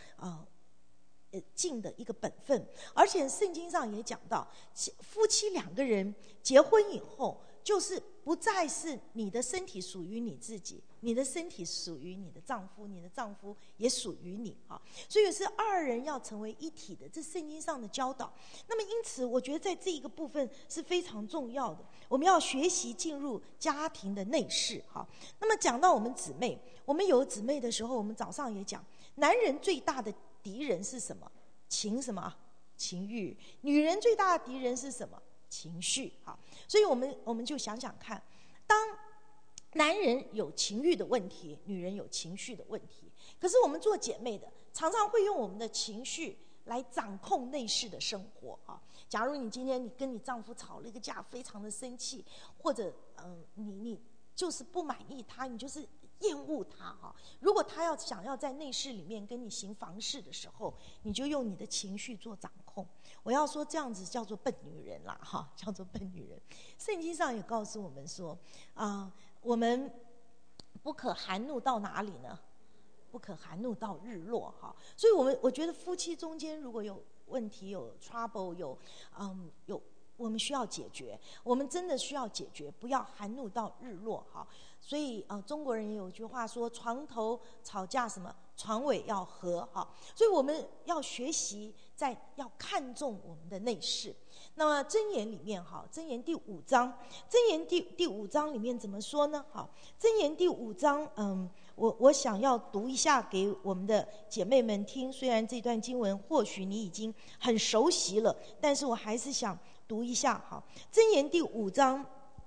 一个本分。而且圣经上也讲到，夫妻2个人结婚以后，就是不再是你的身体属于你自己，你的身体属于你的丈夫，你的丈夫也属于你。所以是2人要成为一体的，这圣经上的教导。那么因此我觉得在这一个部分是非常重要的，我们要学习进入家庭的内室。那么讲到我们姊妹，我们有姊妹的时候，我们早上也讲，男人最大的敌人是什么？情欲。女人最大的敌人是什么？情绪。所以我们就想想看，当男人有情欲的问题，女人有情绪的问题，可是我们做姐妹的常常会用我们的情绪来掌控内室的生活。假如你今天你跟你丈夫吵了一个架，非常的生气，或者你就是不满意他，你就是厌恶他哈。如果他想要在内室里面跟你行房事的时候，你就用你的情绪做掌控。我要说这样子叫做笨女人啦哈，叫做笨女人。圣经上也告诉我们说我们不可含怒到哪里呢？不可含怒到日落哈。所以我觉得夫妻中间如果有问题、有 trouble、有我们需要解决，我们真的需要解决，不要含怒到日落哈。所以中国人也有一句话说，床头吵架什么，床尾要和哈。所以我们要学习要看重我们的内室。那么箴言里面哈，箴言第5章，箴言第5章里面怎么说呢？好，箴言第5章我想要读一下给我们的姐妹们听。虽然这段经文或许你已经很熟悉了，但是我还是想读一下哈。箴言第5章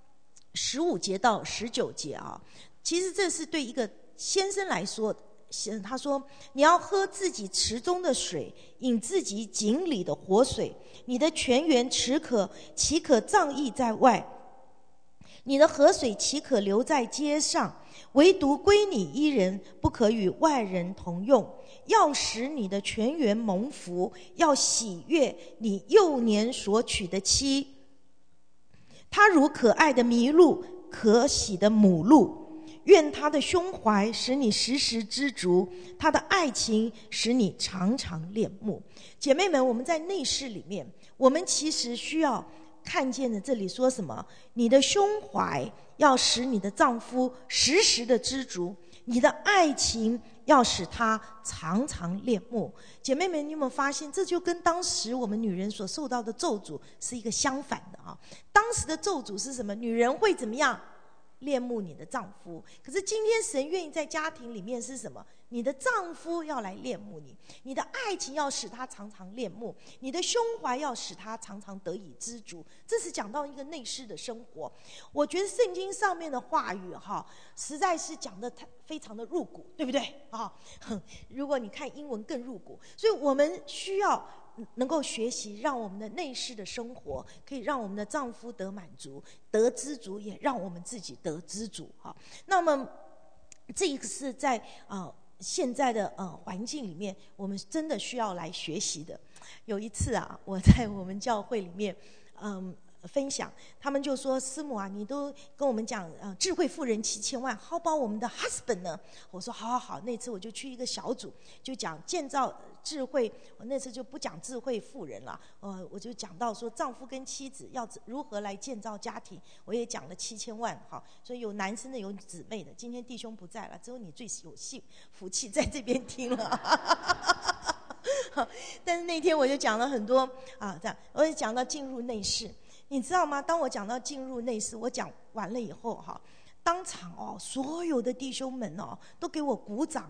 15节到19节啊，其实这是对一个先生来说，他说你要喝自己池中的水，饮自己井里的活水，你的泉源岂可仗义在外？你的河水岂可流在街上？唯独归你一人，不可与外人同用。要使你的泉源蒙福，要喜悦你幼年所娶的妻。他如可爱的麋鹿，可喜的母鹿。愿他的胸怀使你时时知足，他的爱情使你常常恋慕。姐妹们，我们在内室里面，我们其实需要看见的，这里说什么？你的胸怀要使你的丈夫时时的知足，你的爱情要使他常常恋慕。姐妹们，你有没有发现，这就跟当时我们女人所受到的咒诅是一个相反的啊？当时的咒诅是什么？女人会怎么样？恋慕你的丈夫。可是今天神愿意在家庭里面是什么？你的丈夫要来恋慕你，你的爱情要使他常常恋慕，你的胸怀要使他常常得以知足。这是讲到一个内室的生活。我觉得圣经上面的话语实在是讲得非常的入骨，对不对如果你看英文更入骨。所以我们需要能够学习，让我们的内室的生活可以让我们的丈夫得满足、得知足，也让我们自己得知足那么这个是在现在的环境里面，我们真的需要来学习的。有一次我在我们教会里面分享，他们就说，师母你都跟我们讲智慧妇人7000万，how about我们的 husband 呢？我说好。那次我就去一个小组，就讲建造智慧。我那次就不讲智慧妇人了，我就讲到说丈夫跟妻子要如何来建造家庭。我也讲了7000万所以有男生的有姊妹的。今天弟兄不在了，只有你最有福气在这边听了但是那天我就讲了很多这样，我也讲到进入内室。你知道吗？当我讲到进入内室，我讲完了以后当场所有的弟兄们都给我鼓掌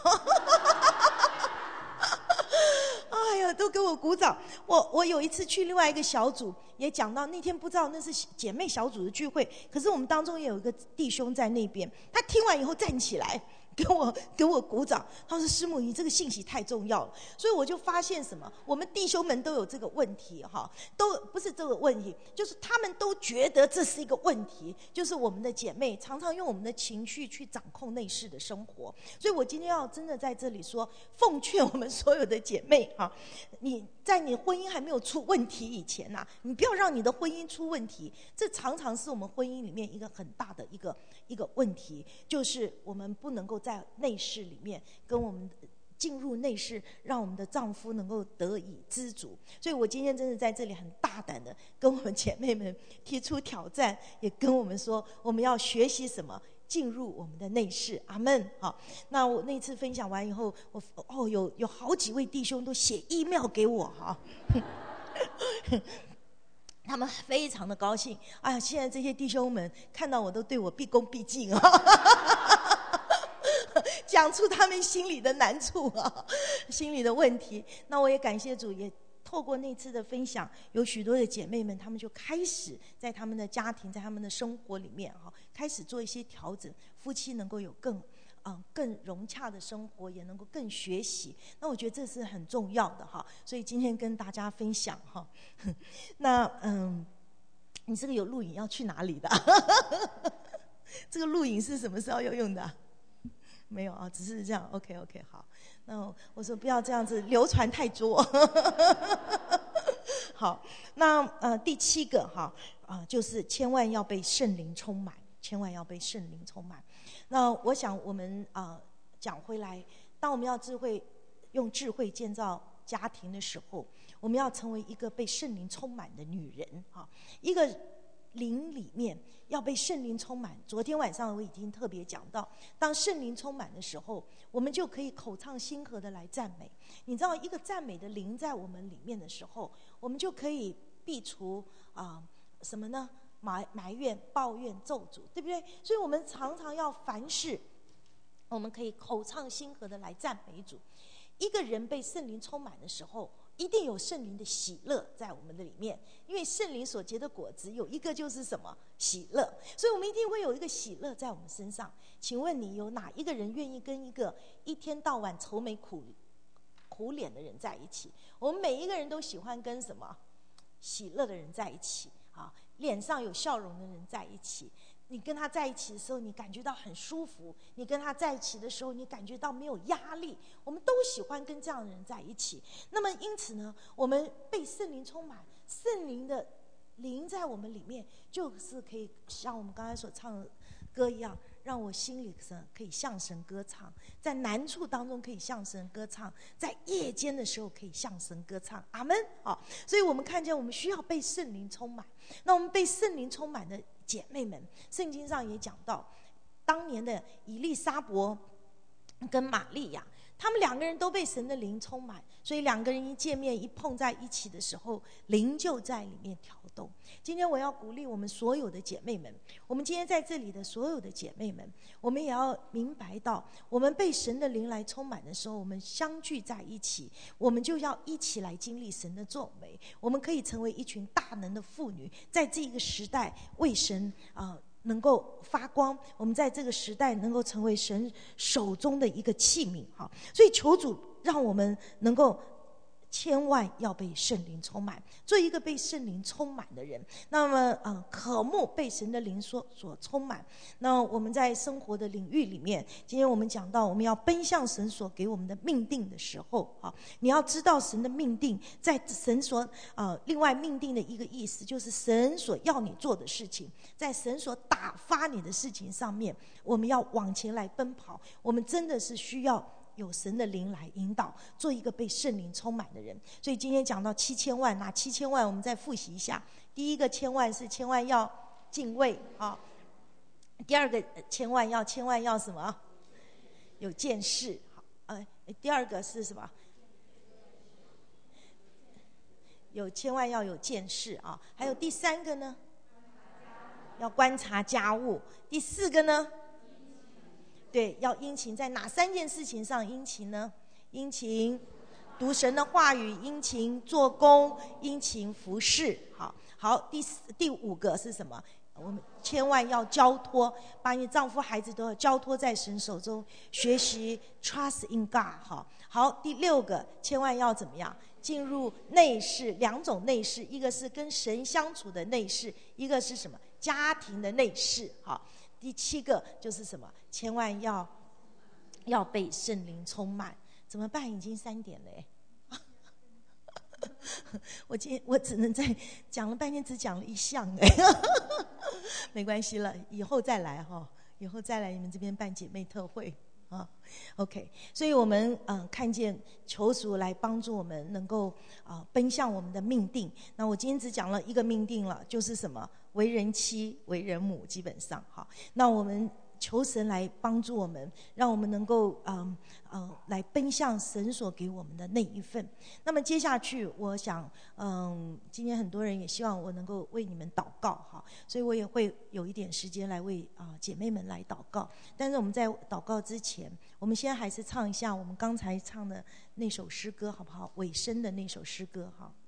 哎呀，都给我鼓掌。我有一次去另外一个小组，也讲到那天不知道那是姐妹小组的聚会，可是我们当中也有一个弟兄在那边，他听完以后站起来给我鼓掌。他说，师母你这个信息太重要了。所以我就发现什么，我们弟兄们都有这个问题都不是这个问题，就是他们都觉得这是一个问题，就是我们的姐妹常常用我们的情绪去掌控内室的生活。所以我今天要真的在这里说，奉劝我们所有的姐妹你在你婚姻还没有出问题以前你不要让你的婚姻出问题。这常常是我们婚姻里面一个很大的一个问题，就是我们不能够在内室里面跟我们进入内室，让我们的丈夫能够得以知足。所以我今天真的在这里很大胆的跟我们姐妹们提出挑战，也跟我们说我们要学习什么，进入我们的内室。阿们。那我那次分享完以后，有好几位弟兄都写 email 给我他们非常的高兴。现在这些弟兄们看到我都对我毕恭毕敬讲出他们心里的难处心里的问题。那我也感谢主，也透过那次的分享，有许多的姐妹们，她们就开始在他们的家庭，在他们的生活里面开始做一些调整，夫妻能够有更融洽的生活，也能够更学习。那我觉得这是很重要的所以今天跟大家分享那你这个有录影要去哪里的这个录影是什么时候要用的没有啊，只是这样。OK， 好。那我说不要这样子流传太多。好，那第7个哈就是千万要被圣灵充满，千万要被圣灵充满。那我想我们讲回来，当我们要用智慧建造家庭的时候，我们要成为一个被圣灵充满的女人啊，一个灵里面要被圣灵充满。昨天晚上我已经特别讲到，当圣灵充满的时候，我们就可以口唱心和的来赞美。你知道，一个赞美的灵在我们里面的时候，我们就可以避除什么呢？埋怨、抱怨、咒诅，对不对？所以我们常常要凡事，我们可以口唱心和的来赞美主。一个人被圣灵充满的时候，一定有圣灵的喜乐在我们的里面，因为圣灵所结的果子有一个就是什么？喜乐。所以我们一定会有一个喜乐在我们身上。请问你有哪一个人愿意跟一个一天到晚愁眉苦脸的人在一起？我们每一个人都喜欢跟什么？喜乐的人在一起啊，脸上有笑容的人在一起。你跟他在一起的时候，你感觉到很舒服；你跟他在一起的时候，你感觉到没有压力。我们都喜欢跟这样的人在一起。那么因此呢，我们被圣灵充满，圣灵的灵在我们里面，就是可以像我们刚才所唱的歌一样，让我心里可以向神歌唱，在难处当中可以向神歌唱，在夜间的时候可以向神歌唱。阿们。好，所以我们看见我们需要被圣灵充满。那我们被圣灵充满的姐妹们，圣经上也讲到，当年的以利沙伯跟玛利亚，他们2个人都被神的灵充满，所以2个人一见面一碰在一起的时候，灵就在里面跳动。今天我要鼓励我们所有的姐妹们，我们今天在这里的所有的姐妹们，我们也要明白到，我们被神的灵来充满的时候，我们相聚在一起，我们就要一起来经历神的作为。我们可以成为一群大能的妇女，在这个时代为神能够发光，我们在这个时代能够成为神手中的一个器皿。所以求主让我们能够千万要被圣灵充满，做一个被圣灵充满的人。那么渴慕被神的灵所充满。那我们在生活的领域里面，今天我们讲到我们要奔向神所给我们的命定的时候，你要知道神的命定，在神所另外命定的一个意思，就是神所要你做的事情，在神所打发你的事情上面，我们要往前来奔跑。我们真的是需要有神的灵来引导，做一个被圣灵充满的人。所以今天讲到7000万，那7000万我们再复习一下。第一个千万是千万要敬畏第二个千万要什么？有见识。第二个是什么？有千万要有见识还有第3个呢？要观察家务。第4个呢？对，要殷勤。在哪3件事情上殷勤呢？殷勤读神的话语，殷勤做工，殷勤服侍。好，第5个是什么？我们千万要交托，把你丈夫孩子都要交托在神手中，学习 trust in God。好，第6个千万要怎么样？进入内室，2种内室，一个是跟神相处的内室，一个是什么？家庭的内室。第7个就是什么？千万要被圣灵充满。怎么办？已经3点了我只能再讲了半天，只讲了1项没关系了，以后再来以后再来你们这边办姐妹特会OK。 所以我们看见求主来帮助我们能够奔向我们的命定。那我今天只讲了一个命定了，就是什么？为人妻为人母。基本上那我们求神来帮助我们，让我们能够来奔向神所给我们的那一份。那么接下去我想今天很多人也希望我能够为你们祷告所以我也会有一点时间来为姐妹们来祷告。但是我们在祷告之前，我们先还是唱一下我们刚才唱的那首诗歌好不好？尾声的那首诗歌